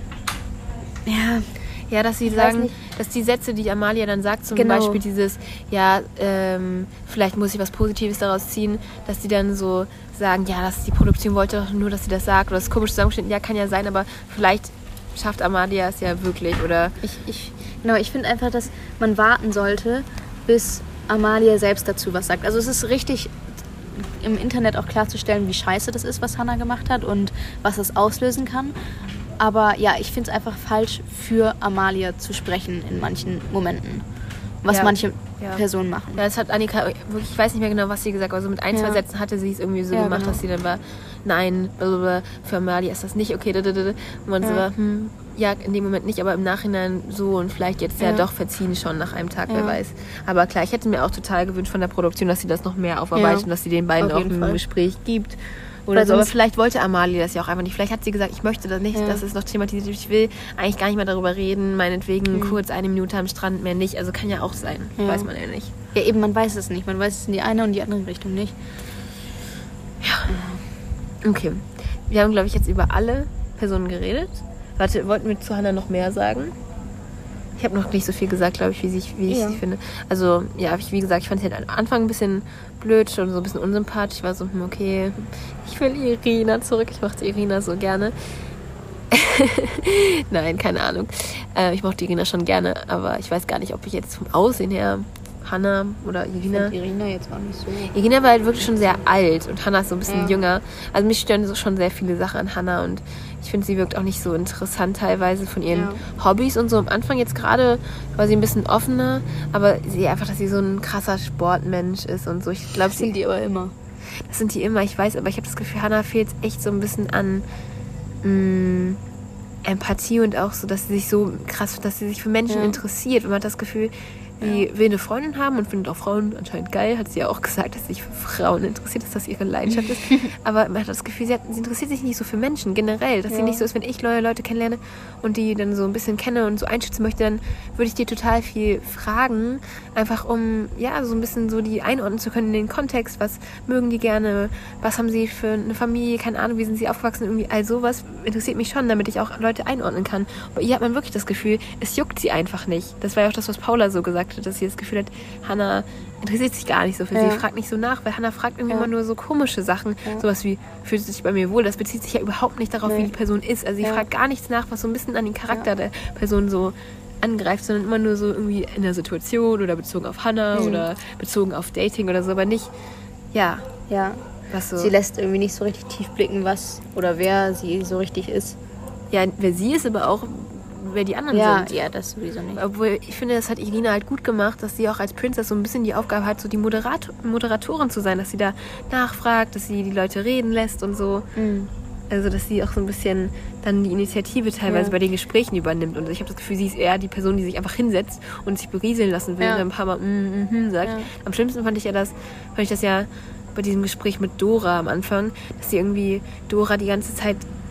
ja, dass sie sagen, dass die Sätze, die Amalia dann sagt, zum Beispiel dieses, vielleicht muss ich was Positives daraus ziehen, dass die dann so sagen, ja, die Produktion wollte doch nur, dass sie das sagt oder das ist komisch zusammengeschnitten, ja, kann ja sein, aber vielleicht schafft Amalia es ja wirklich, oder? Ich finde einfach, dass man warten sollte, bis Amalia selbst dazu was sagt. Also es ist richtig im Internet auch klarzustellen, wie scheiße das ist, was Hannah gemacht hat und was das auslösen kann. Aber ja, ich finde es einfach falsch, für Amalia zu sprechen in manchen Momenten. Was manche Personen machen. Ja, das hat Annika wirklich, ich weiß nicht mehr genau, was sie gesagt hat, aber so mit 1, 2 Sätzen hatte sie es irgendwie so gemacht, dass sie dann war, nein, für Amalia ist das nicht okay, und man so war, in dem Moment nicht, aber im Nachhinein so und vielleicht jetzt doch verziehen schon nach einem Tag, wer weiß. Aber klar, ich hätte mir auch total gewünscht von der Produktion, dass sie das noch mehr aufarbeitet und dass sie den beiden auch ein Gespräch gibt. Oder so. Aber vielleicht wollte Amalia das ja auch einfach nicht. Vielleicht hat sie gesagt, ich möchte das nicht, dass es noch thematisiert wird. Ich will eigentlich gar nicht mehr darüber reden. Meinetwegen kurz 1 Minute am Strand, mehr nicht. Also kann ja auch sein. Weiß man ja nicht. Ja, eben, man weiß es nicht. Man weiß es in die eine und die andere Richtung nicht. Ja. Okay. Wir haben, glaube ich, jetzt über alle Personen geredet. Warte, wollten wir zu Hannah noch mehr sagen? Ich habe noch nicht so viel gesagt, glaube ich, wie ich sie finde. Also, ja, wie gesagt, ich fand sie halt am Anfang ein bisschen blöd und so ein bisschen unsympathisch. Ich war so, okay, ich will Irina zurück. Ich mochte Irina so gerne. Nein, keine Ahnung. Ich mochte Irina schon gerne, aber ich weiß gar nicht, ob ich jetzt vom Aussehen her Hannah oder Irina. Ich Irina jetzt auch nicht so. Irina war halt wirklich schon sehr alt und Hannah ist so ein bisschen jünger. Also mich stören so schon sehr viele Sachen an Hannah und ich finde, sie wirkt auch nicht so interessant teilweise von ihren Hobbys und so. Am Anfang jetzt gerade war sie ein bisschen offener, aber sie einfach, dass sie so ein krasser Sportmensch ist und so. Ich glaube, das sind die aber immer. Das sind die immer, ich weiß, aber ich habe das Gefühl, Hannah fehlt echt so ein bisschen an Empathie und auch so, dass sie sich so krass, dass sie sich für Menschen interessiert und man hat das Gefühl, sie will eine Freundin haben und findet auch Frauen anscheinend geil. Hat sie ja auch gesagt, dass sie sich für Frauen interessiert, dass das ihre Leidenschaft ist. Aber man hat das Gefühl, sie interessiert sich nicht so für Menschen generell. Dass sie nicht so ist, wenn ich neue Leute kennenlerne und die dann so ein bisschen kenne und so einschätzen möchte, dann würde ich dir total viel fragen. Einfach um, so ein bisschen so die einordnen zu können in den Kontext. Was mögen die gerne? Was haben sie für eine Familie? Keine Ahnung, wie sind sie aufgewachsen? Irgendwie all sowas interessiert mich schon, damit ich auch Leute einordnen kann. Aber hier hat man wirklich das Gefühl, es juckt sie einfach nicht. Das war ja auch das, was Paula so gesagt hat, dass sie das Gefühl hat, Hannah interessiert sich gar nicht so für sie, fragt nicht so nach, weil Hannah fragt irgendwie immer nur so komische Sachen, sowas wie, fühlt sie sich bei mir wohl, das bezieht sich ja überhaupt nicht darauf, wie die Person ist, also sie fragt gar nichts nach, was so ein bisschen an den Charakter der Person so angreift, sondern immer nur so irgendwie in der Situation oder bezogen auf Hannah oder bezogen auf Dating oder so, aber nicht, was so. Sie lässt irgendwie nicht so richtig tief blicken, was oder wer sie so richtig ist. Ja, wer sie ist, aber auch wer die anderen sind. Ja, das sowieso nicht. Obwohl, ich finde, das hat Irina halt gut gemacht, dass sie auch als Princess so ein bisschen die Aufgabe hat, so die Moderatorin zu sein, dass sie da nachfragt, dass sie die Leute reden lässt und so. Also, dass sie auch so ein bisschen dann die Initiative teilweise bei den Gesprächen übernimmt. Und ich habe das Gefühl, sie ist eher die Person, die sich einfach hinsetzt und sich berieseln lassen will und ein paar Mal sagt. Am schlimmsten fand ich das ja bei diesem Gespräch mit Dora am Anfang, dass sie irgendwie Dora die ganze Zeit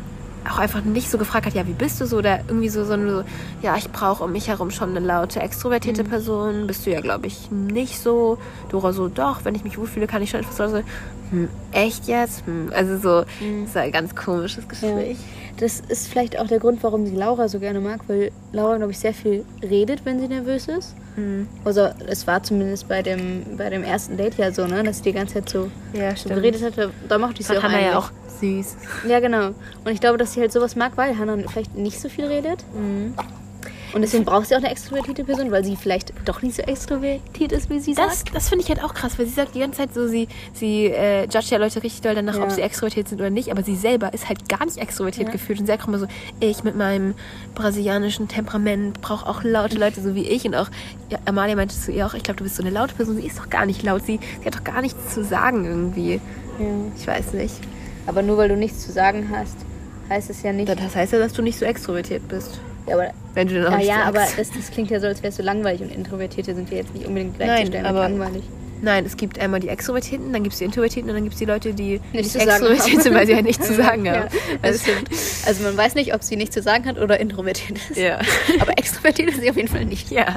auch einfach nicht so gefragt hat, ja, wie bist du so? Oder irgendwie so, ja, ich brauche um mich herum schon eine laute, extrovertierte Person. Bist du ja, glaube ich, nicht so. Dora so, doch, wenn ich mich wohlfühle, kann ich schon etwas so. Echt jetzt? Also so, das ist ein ganz komisches Gespräch. Ja. Das ist vielleicht auch der Grund, warum sie Laura so gerne mag, weil Laura, glaube ich, sehr viel redet, wenn sie nervös ist. Also es war zumindest bei dem ersten Date ja so, ne, dass sie die ganze Zeit so geredet hatte. Da mochte ich sie auch Hannah eigentlich. Ja auch süß. Ja, genau. Und ich glaube, dass sie halt sowas mag, weil Hannah vielleicht nicht so viel redet. Und deswegen braucht sie auch eine extrovertierte Person, weil sie vielleicht doch nicht so extrovertiert ist, wie sie sagt. Das finde ich halt auch krass, weil sie sagt die ganze Zeit so, sie judgt ja Leute richtig doll danach, ob sie extrovertiert sind oder nicht, aber sie selber ist halt gar nicht extrovertiert gefühlt und sie sagt auch immer so, ich mit meinem brasilianischen Temperament brauche auch laute Leute, so wie ich. Und auch, Amalia meinte zu ihr auch, ich glaube, du bist so eine laute Person, sie ist doch gar nicht laut, sie hat doch gar nichts zu sagen irgendwie. Ja. Ich weiß nicht. Aber nur weil du nichts zu sagen hast, heißt es ja nicht... Das heißt ja, dass du nicht so extrovertiert bist. Ja, aber, wenn du dann auch aber das klingt ja so, als wärst du langweilig und Introvertierte sind ja jetzt nicht unbedingt gleichzustellen mit langweilig. Nein, es gibt einmal die Extrovertierten, dann gibt es die Introvertierten und dann gibt es die Leute, die nicht extrovertiert sind, weil sie halt nichts zu sagen haben. Also man weiß nicht, ob sie nichts zu sagen hat oder introvertiert ist. Ja. Aber extrovertiert ist sie auf jeden Fall nicht. Ja.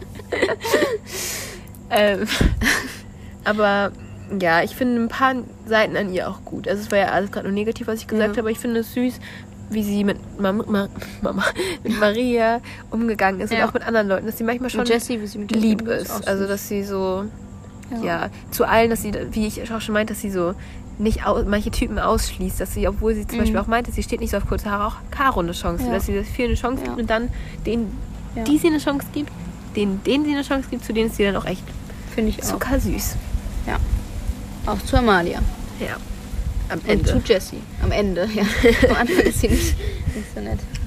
Aber ja, ich finde ein paar Seiten an ihr auch gut. Also es war ja alles gerade nur negativ, was ich gesagt habe, aber ich finde es süß, wie sie mit mit Maria umgegangen ist und auch mit anderen Leuten, dass sie manchmal schon Jessie, wie sie mit lieb ist. Also dass sie so, zu allen, dass sie, wie ich auch schon meinte, dass sie so nicht manche Typen ausschließt, dass sie, obwohl sie zum Beispiel auch meinte, sie steht nicht so auf kurze Haare, auch Caro eine Chance, dass sie das vielen eine Chance gibt und dann denen, die sie eine Chance gibt, denen sie eine Chance gibt, zu denen ist sie dann auch echt, finde ich, zuckersüß. Ja. Auch zu Amalia. Ja. Am Ende. Und zu Jessie. Am Ende, ja. Am Anfang ist sie nicht so nett.